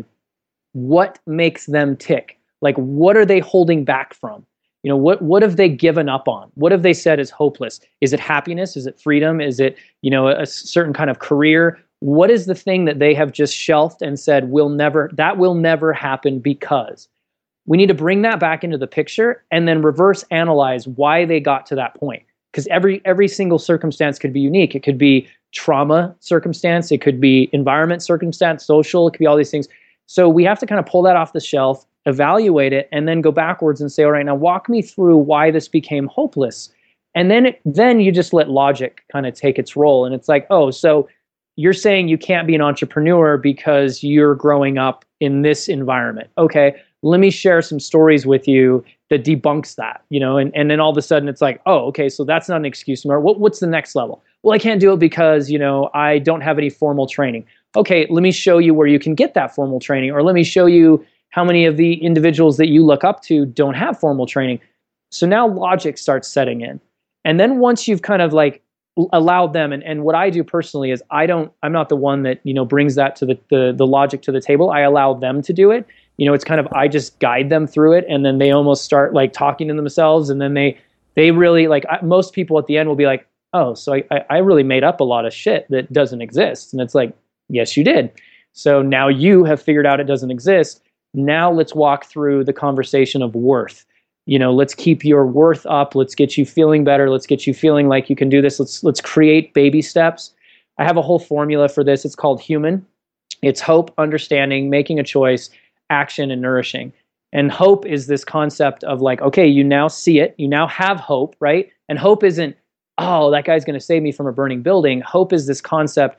What makes them tick? Like, what are they holding back from? What have they given up on? What have they said is hopeless? Is it happiness? Is it freedom? Is it, a certain kind of career? What is the thing that they have just shelved and said that will never happen? Because we need to bring that back into the picture and then reverse analyze why they got to that point. Because every single circumstance could be unique. It could be trauma circumstance. It could be environment circumstance, social. It could be all these things. So we have to kind of pull that off the shelf, evaluate it, and then go backwards and say, all right, now walk me through why this became hopeless. And then you just let logic kind of take its role. And it's like, oh, so you're saying you can't be an entrepreneur because you're growing up in this environment. Okay, let me share some stories with you that debunks that, and then all of a sudden it's like, oh, okay, so that's not an excuse anymore. What's the next level? Well, I can't do it because, I don't have any formal training. Okay, let me show you where you can get that formal training, or let me show you how many of the individuals that you look up to don't have formal training. So now logic starts setting in. And then once you've kind of like allowed them, and what I do personally is I'm not the one that, brings that to the logic to the table. I allow them to do it. It's kind of, I just guide them through it, and then they almost start like talking to themselves, and then they really like, most people at the end will be like, oh, so I really made up a lot of shit that doesn't exist. And it's like, yes, you did. So now you have figured out it doesn't exist. Now let's walk through the conversation of worth. Let's keep your worth up. Let's get you feeling better. Let's get you feeling like you can do this. Let's create baby steps. I have a whole formula for this. It's called HUMAN. It's hope, understanding, making a choice, action, and nourishing. And hope is this concept of like, okay, you now see it. You now have hope, right? And hope isn't, oh, that guy's going to save me from a burning building. Hope is this concept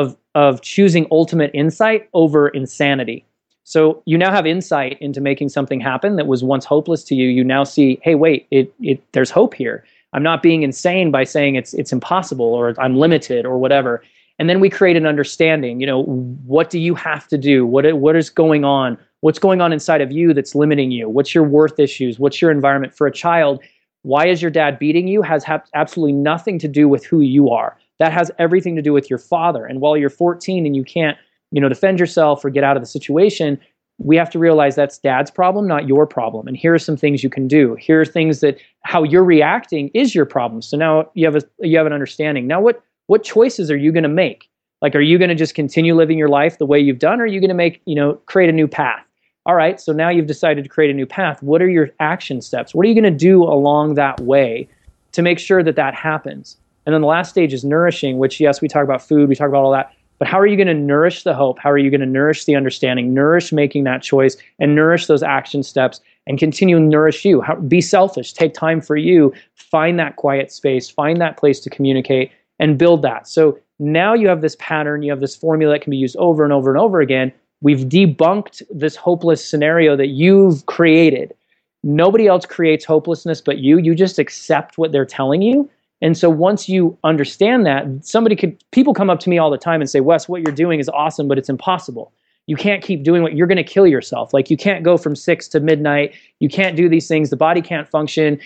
of choosing ultimate insight over insanity. So you now have insight into making something happen that was once hopeless to you. You now see, hey, wait, there's hope here. I'm not being insane by saying it's impossible or I'm limited or whatever. And then we create an understanding. What do you have to do? What is going on? What's going on inside of you that's limiting you? What's your worth issues? What's your environment? For a child, why is your dad beating you has absolutely nothing to do with who you are. That has everything to do with your father. And while you're 14 and you can't, defend yourself or get out of the situation, we have to realize that's dad's problem, not your problem. And here are some things you can do. Here are things that how you're reacting is your problem. So now you have an understanding. Now what choices are you going to make? Like, are you going to just continue living your life the way you've done? Or are you going to create a new path? All right, so now you've decided to create a new path. What are your action steps? What are you going to do along that way to make sure that happens? And then the last stage is nourishing, which, yes, we talk about food, we talk about all that. But how are you going to nourish the hope? How are you going to nourish the understanding, nourish making that choice, and nourish those action steps, and continue to nourish you? Be selfish, take time for you, find that quiet space, find that place to communicate, and build that. So now you have this pattern, you have this formula that can be used over and over and over again. We've debunked this hopeless scenario that you've created. Nobody else creates hopelessness but you. You just accept what they're telling you. And so once you understand that, people come up to me all the time and say, Wes, what you're doing is awesome, but it's impossible. You can't keep doing what you're going to kill yourself. Like, you can't go from 6 to midnight. You can't do these things. The body can't function.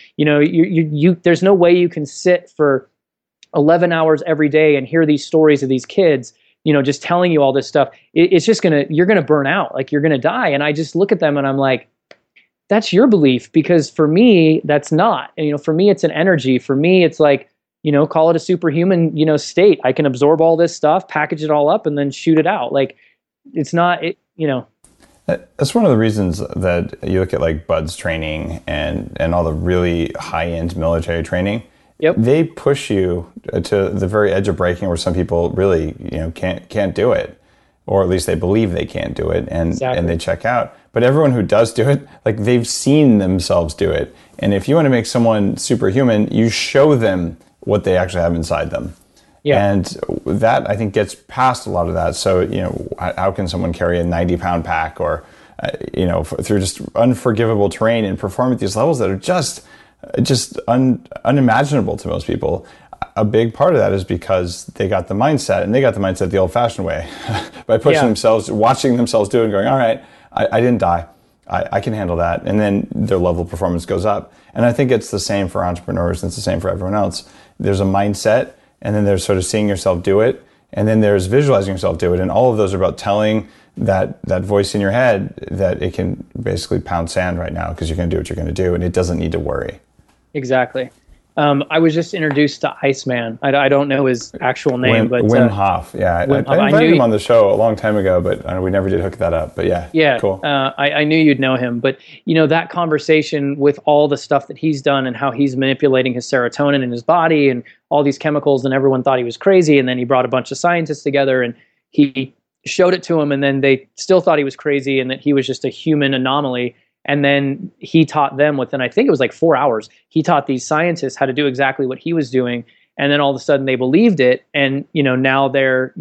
There's no way you can sit for 11 hours every day and hear these stories of these kids, just telling you all this stuff. It's just you're going to burn out. Like, you're going to die. And I just look at them and I'm like, that's your belief, because for me, that's not. And, for me, it's an energy. For me, it's like, call it a superhuman, state. I can absorb all this stuff, package it all up, and then shoot it out. Like, it's not, That's one of the reasons that you look at like BUD/S training and all the really high-end military training Yep. They push you to the very edge of breaking, where some people really, can't do it, or at least they believe they can't do it, and they check out. But everyone who does do it, like, they've seen themselves do it. And if you want to make someone superhuman, you show them what they actually have inside them. Yeah. And that, I think, gets past a lot of that. So, how can someone carry a 90-pound pack, or, through just unforgivable terrain and perform at these levels that are just unimaginable to most people? A big part of that is because they got the mindset the old-fashioned way by pushing themselves, watching themselves do it and going, all right, I didn't die. I can handle that. And then their level of performance goes up. And I think it's the same for entrepreneurs, and it's the same for everyone else. There's a mindset, and then there's sort of seeing yourself do it, and then there's visualizing yourself do it. And all of those are about telling that voice in your head that it can basically pound sand right now, because you're going to do what you're going to do, and it doesn't need to worry. Exactly. I was just introduced to Iceman. I don't know his actual name, but Wim Hof. Yeah, I invited him on the show a long time ago, but we never did hook that up. But yeah, cool. I knew you'd know him, but that conversation with all the stuff that he's done and how he's manipulating his serotonin in his body and all these chemicals, and everyone thought he was crazy, and then he brought a bunch of scientists together and he showed it to him, and then they still thought he was crazy and that he was just a human anomaly. And then he taught them within, I think it was like 4 hours, he taught these scientists how to do exactly what he was doing. And then all of a sudden they believed it. And, now they're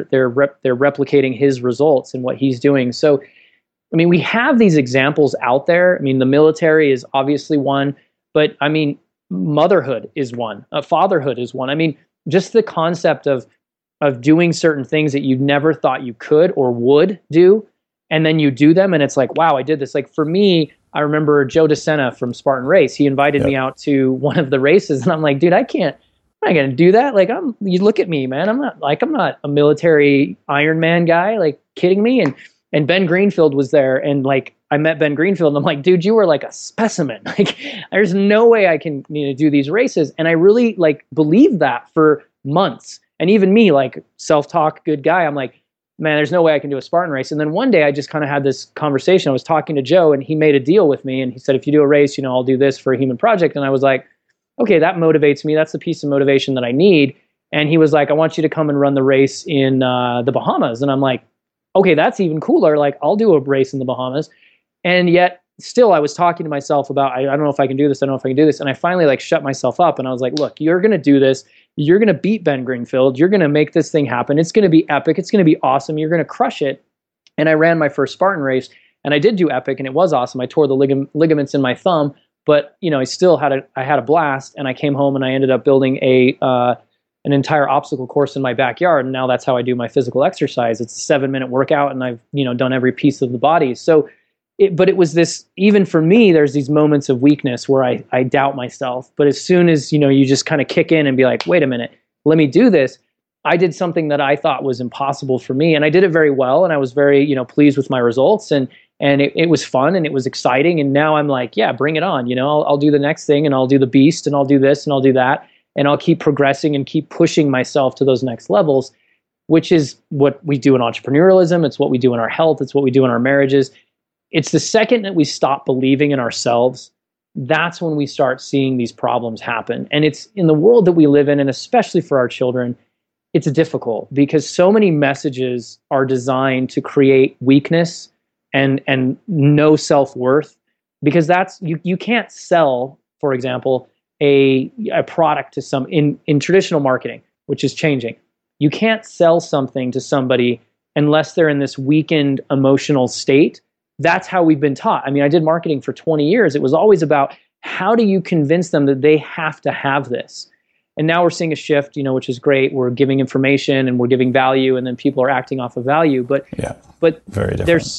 replicating his results and what he's doing. So, I mean, we have these examples out there. I mean, the military is obviously one, but I mean, motherhood is one, fatherhood is one. I mean, just the concept of doing certain things that you never thought you could or would do. And then you do them and it's like, wow, I did this. Like for me, I remember Joe DeSena from Spartan Race. He invited me out to one of the races and I'm like, dude, I'm not going to do that. Like you look at me, man. I'm not a military Ironman guy, like kidding me. And Ben Greenfield was there and like, I met Ben Greenfield and I'm like, dude, you were like a specimen. Like there's no way I can do these races. And I really like believed that for months. And even me, like self-talk, good guy. I'm like, man, there's no way I can do a Spartan race. And then one day I just kind of had this conversation. I was talking to Joe and he made a deal with me and he said, if you do a race, I'll do this for a human project. And I was like, okay, that motivates me. That's the piece of motivation that I need. And he was like, I want you to come and run the race in the Bahamas. And I'm like, okay, that's even cooler. Like I'll do a race in the Bahamas. And yet still I was talking to myself about, I don't know if I can do this. I don't know if I can do this. And I finally like shut myself up and I was like, look, you're going to do this. You're going to beat Ben Greenfield. You're going to make this thing happen. It's going to be epic. It's going to be awesome. You're going to crush it. And I ran my first Spartan race and I did do epic and it was awesome. I tore the ligaments in my thumb, but I still had a blast and I came home and I ended up building an entire obstacle course in my backyard. And now that's how I do my physical exercise. It's a 7-minute workout and I've, done every piece of the body. So but it was this, even for me, there's these moments of weakness where I doubt myself. But as soon as, you just kind of kick in and be like, wait a minute, let me do this. I did something that I thought was impossible for me. And I did it very well. And I was very, pleased with my results. And it was fun and it was exciting. And now I'm like, yeah, bring it on. I'll do the next thing and I'll do the beast and I'll do this and I'll do that. And I'll keep progressing and keep pushing myself to those next levels, which is what we do in entrepreneurialism. It's what we do in our health. It's what we do in our marriages. It's the second that we stop believing in ourselves, that's when we start seeing these problems happen. And it's in the world that we live in, and especially for our children, it's difficult because so many messages are designed to create weakness and no self-worth, because that's you can't sell, for example, a product to some in traditional marketing, which is changing. You can't sell something to somebody unless they're in this weakened emotional state. That's how we've been taught. I mean, I did marketing for 20 years. It was always about how do you convince them that they have to have this? And now we're seeing a shift, which is great. We're giving information and we're giving value, and then people are acting off of value. But very different. There's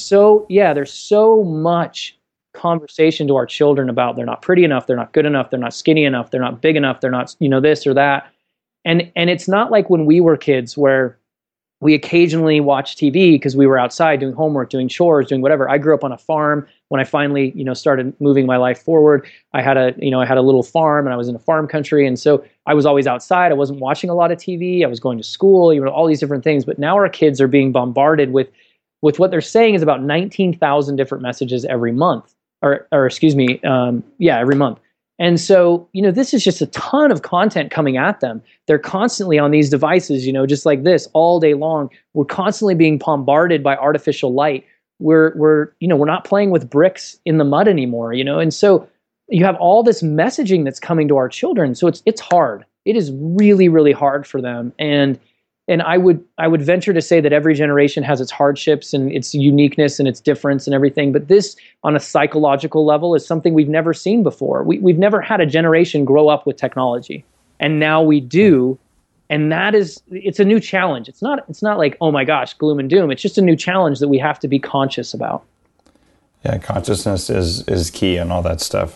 so much conversation to our children about they're not pretty enough, they're not good enough, they're not skinny enough, they're not big enough, they're not, this or that. And it's not like when we were kids where we occasionally watched TV because we were outside doing homework, doing chores, doing whatever. I grew up on a farm. When I finally, started moving my life forward, I had a little farm and I was in a farm country. And so I was always outside. I wasn't watching a lot of TV. I was going to school, all these different things. But now our kids are being bombarded with what they're saying is about 19,000 different messages every month, every month. And so, this is just a ton of content coming at them. They're constantly on these devices, just like this all day long. We're constantly being bombarded by artificial light. We're not playing with bricks in the mud anymore, and so you have all this messaging that's coming to our children. So it's hard. It is really, really hard for them. And I would venture to say that every generation has its hardships and its uniqueness and its difference and everything. But this, on a psychological level, is something we've never seen before. We've never had a generation grow up with technology, and now we do. And it's a new challenge. It's not like, oh my gosh, gloom and doom. It's just a new challenge that we have to be conscious about. Yeah, consciousness is key and all that stuff.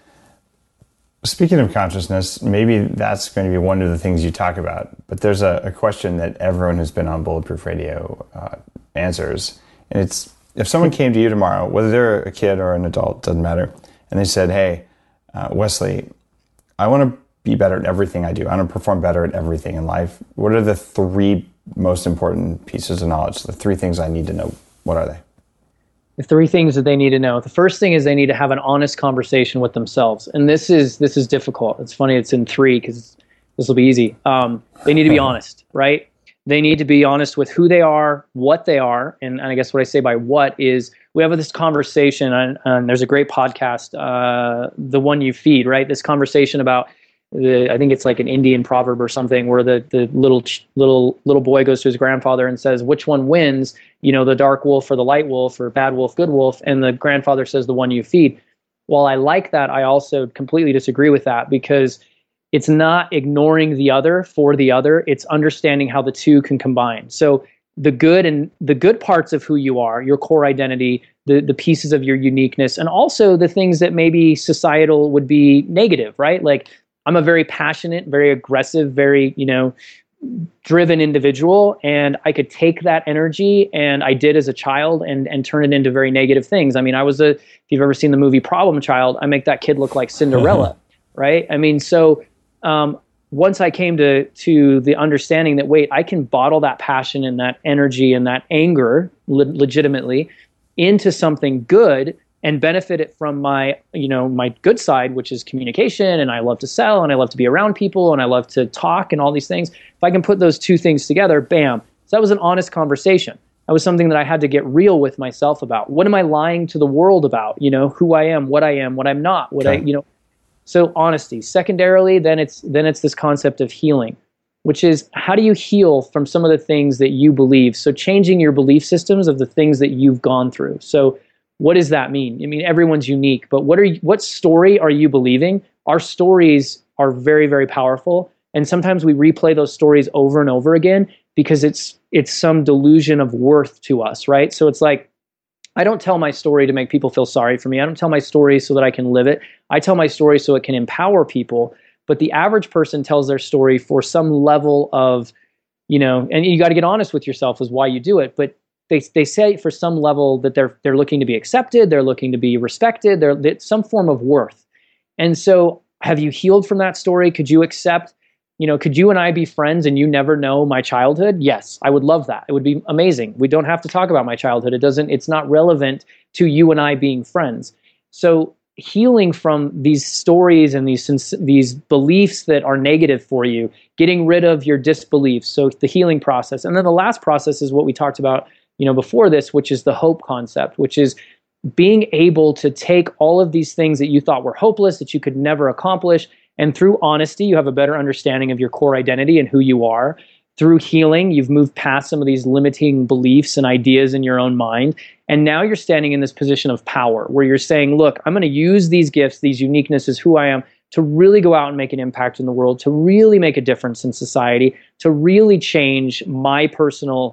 Speaking of consciousness, maybe that's going to be one of the things you talk about. But there's a question that everyone who's been on Bulletproof Radio answers. And it's, if someone came to you tomorrow, whether they're a kid or an adult, doesn't matter, and they said, hey, Wesley, I want to be better at everything I do. I want to perform better at everything in life. What are the 3 most important pieces of knowledge? The 3 things I need to know. What are they? The 3 things that they need to know. The first thing is they need to have an honest conversation with themselves. And this is difficult. It's funny it's in 3 because this will be easy. They need to be honest, right? They need to be honest with who they are, what they are. And I guess what I say by what is, we have this conversation, and there's a great podcast, The One You Feed, right? This conversation about I think it's like an Indian proverb or something, where the little boy goes to his grandfather and says, which one wins, the dark wolf or the light wolf, or bad wolf, good wolf? And the grandfather says, the one you feed. While I like that, I also completely disagree with that, because it's not ignoring the other for the other. It's understanding how the two can combine. So the good parts of who you are, your core identity, the pieces of your uniqueness, and also the things that maybe societal would be negative, right? Like, I'm a very passionate, very aggressive, very, driven individual, and I could take that energy, and I did as a child, and turn it into very negative things. I mean, if you've ever seen the movie Problem Child, I make that kid look like Cinderella, right? I mean, so once I came to the understanding that, wait, I can bottle that passion and that energy and that anger legitimately into something good, and benefit it from my good side, which is communication, and I love to sell, and I love to be around people, and I love to talk, and all these things. If I can put those 2 things together, bam. So that was an honest conversation. That was something that I had to get real with myself about. What am I lying to the world about? Who I am, what I'm not, So honesty. Secondarily, then it's this concept of healing, which is, how do you heal from some of the things that you believe? So changing your belief systems of the things that you've gone through. So what does that mean? I mean, everyone's unique, but what story are you believing? Our stories are very, very powerful. And sometimes we replay those stories over and over again because it's some delusion of worth to us, right? So it's like, I don't tell my story to make people feel sorry for me. I don't tell my story so that I can live it. I tell my story so it can empower people. But the average person tells their story for some level of, and you got to get honest with yourself as why you do it. But they say for some level that they're looking to be accepted, they're looking to be respected, it's some form of worth. And so, have you healed from that story? Could you accept, could you and I be friends and you never know my childhood? Yes, I would love that. It would be amazing. We don't have to talk about my childhood. It's not relevant to you and I being friends. So healing from these stories and these beliefs that are negative for you, getting rid of your disbeliefs. So the healing process. And then the last process is what we talked about before this, which is the hope concept, which is being able to take all of these things that you thought were hopeless, that you could never accomplish, and through honesty, you have a better understanding of your core identity and who you are. Through healing, you've moved past some of these limiting beliefs and ideas in your own mind, and now you're standing in this position of power, where you're saying, look, I'm going to use these gifts, these uniquenesses, who I am, to really go out and make an impact in the world, to really make a difference in society, to really change my personal,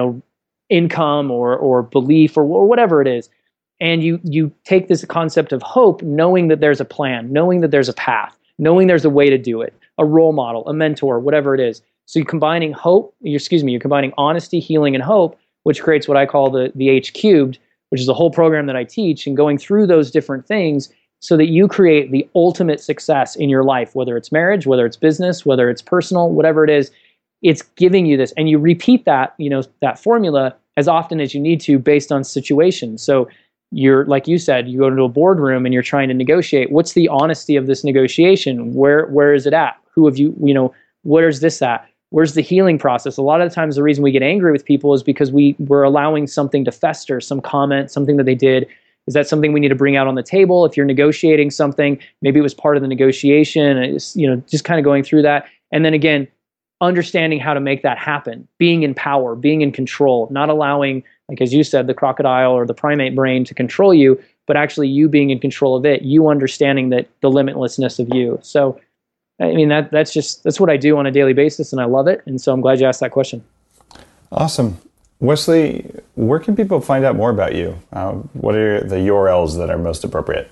income or belief or whatever it is. And you take this concept of hope, knowing that there's a plan, knowing that there's a path, knowing there's a way to do it, a role model, a mentor, whatever it is. So you're combining you're combining honesty, healing, and hope, which creates what I call the H cubed, which is the whole program that I teach, and going through those different things so that you create the ultimate success in your life, whether it's marriage, whether it's business, whether it's personal, whatever it is. It's giving you this, and you repeat that, that formula as often as you need to based on situation. So, you're, like you said, you go into a boardroom and you're trying to negotiate. What's the honesty of this negotiation? Where is it at? Who have you, where's this at? Where's the healing process? A lot of the times the reason we get angry with people is because we're allowing something to fester, some comment, something that they did. Is that something we need to bring out on the table? If you're negotiating something, maybe it was part of the negotiation, and just kind of going through that. And then again, understanding how to make that happen, being in power, being in control, not allowing, like as you said, the crocodile or the primate brain to control you, but actually you being in control of it, you understanding that the limitlessness of you. So I mean, that's what I do on a daily basis, and I love it. And so I'm glad you asked that question. Awesome. Wesley, where can people find out more about you? What are the URLs that are most appropriate?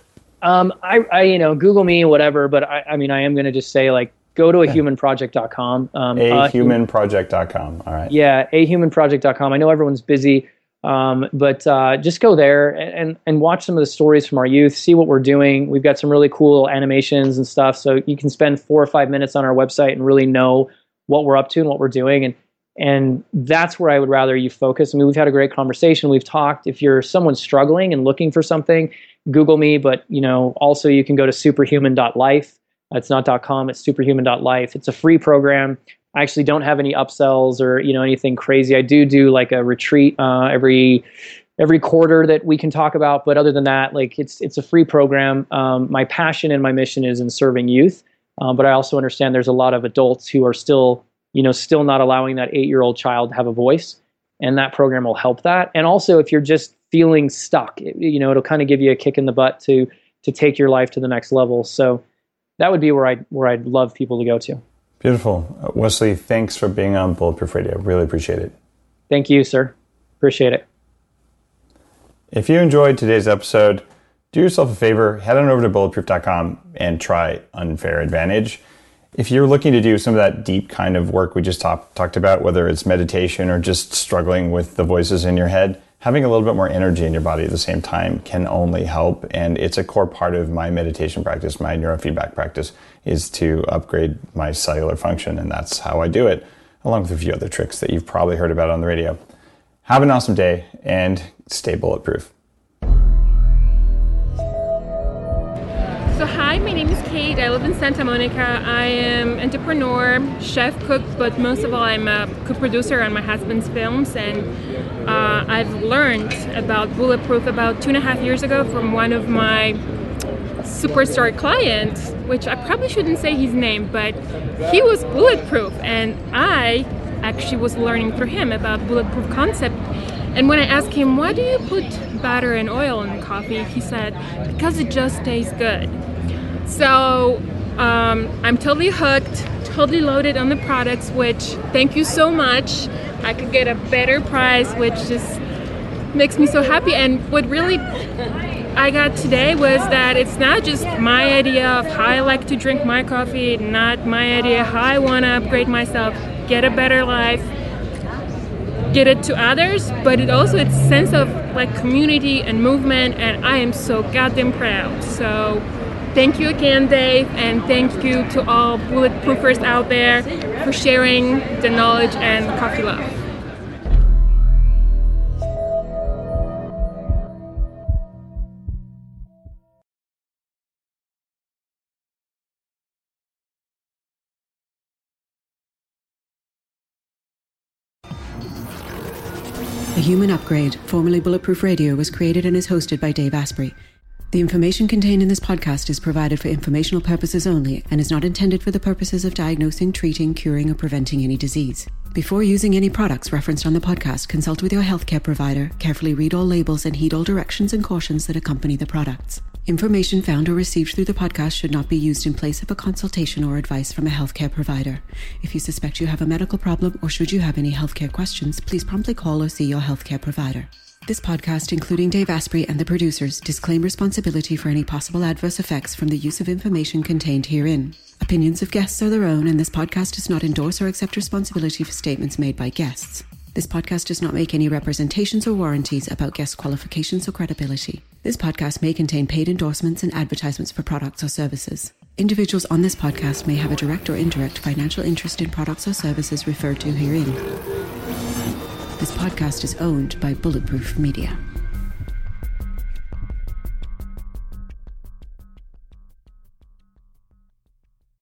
I Google me, whatever, but I am going to just say, like, go to ahumanproject.com. Ahumanproject.com. All right. Yeah, ahumanproject.com. I know everyone's busy. But just go there and watch some of the stories from our youth, see what we're doing. We've got some really cool animations and stuff. So you can spend 4 or 5 minutes on our website and really know what we're up to and what we're doing. And that's where I would rather you focus. I mean, we've had a great conversation. We've talked. If you're someone struggling and looking for something, Google me. But, also you can go to superhuman.life. It's not .com, it's superhuman.life. It's a free program. I actually don't have any upsells or anything crazy. I do like a retreat every quarter that we can talk about, but other than that, like it's a free program. My passion and my mission is in serving youth, but I also understand there's a lot of adults who are still not allowing that 8-year-old child to have a voice, and that program will help that. And also, if you're just feeling stuck, it'll kind of give you a kick in the butt to take your life to the next level. So that would be where I'd love people to go to. Beautiful. Wesley, thanks for being on Bulletproof Radio. Really appreciate it. Thank you, sir. Appreciate it. If you enjoyed today's episode, do yourself a favor, head on over to bulletproof.com and try Unfair Advantage. If you're looking to do some of that deep kind of work we just talked about, whether it's meditation or just struggling with the voices in your head, having a little bit more energy in your body at the same time can only help. And it's a core part of my meditation practice, my neurofeedback practice, is to upgrade my cellular function. And that's how I do it, along with a few other tricks that you've probably heard about on the radio. Have an awesome day and stay bulletproof. So hi, my name is Kate. I live in Santa Monica. I am entrepreneur, chef, cook, but most of all, I'm a co-producer on my husband's films. And I've learned about Bulletproof about 2.5 years ago from one of my superstar clients, which I probably shouldn't say his name, but he was Bulletproof. And I actually was learning through him about Bulletproof concept. And when I asked him, why do you put butter and oil in coffee? He said, because it just tastes good. So I'm totally hooked, totally loaded on the products, which thank you so much. I could get a better price, which just makes me so happy. And what really I got today was that it's not just my idea of how I like to drink my coffee, not my idea how I want to upgrade myself, get a better life, get it to others, but it's a sense of like community and movement, and I am so goddamn proud. So thank you again, Dave, and thank you to all Bulletproofers out there for sharing the knowledge and coffee love. The Human Upgrade, formerly Bulletproof Radio, was created and is hosted by Dave Asprey. The information contained in this podcast is provided for informational purposes only and is not intended for the purposes of diagnosing, treating, curing, or preventing any disease. Before using any products referenced on the podcast, consult with your healthcare provider, carefully read all labels, and heed all directions and cautions that accompany the products. Information found or received through the podcast should not be used in place of a consultation or advice from a healthcare provider. If you suspect you have a medical problem or should you have any healthcare questions, please promptly call or see your healthcare provider. This podcast, including Dave Asprey and the producers, disclaim responsibility for any possible adverse effects from the use of information contained herein. Opinions of guests are their own, and this podcast does not endorse or accept responsibility for statements made by guests. This podcast does not make any representations or warranties about guest qualifications or credibility. This podcast may contain paid endorsements and advertisements for products or services. Individuals on this podcast may have a direct or indirect financial interest in products or services referred to herein. This podcast is owned by Bulletproof Media.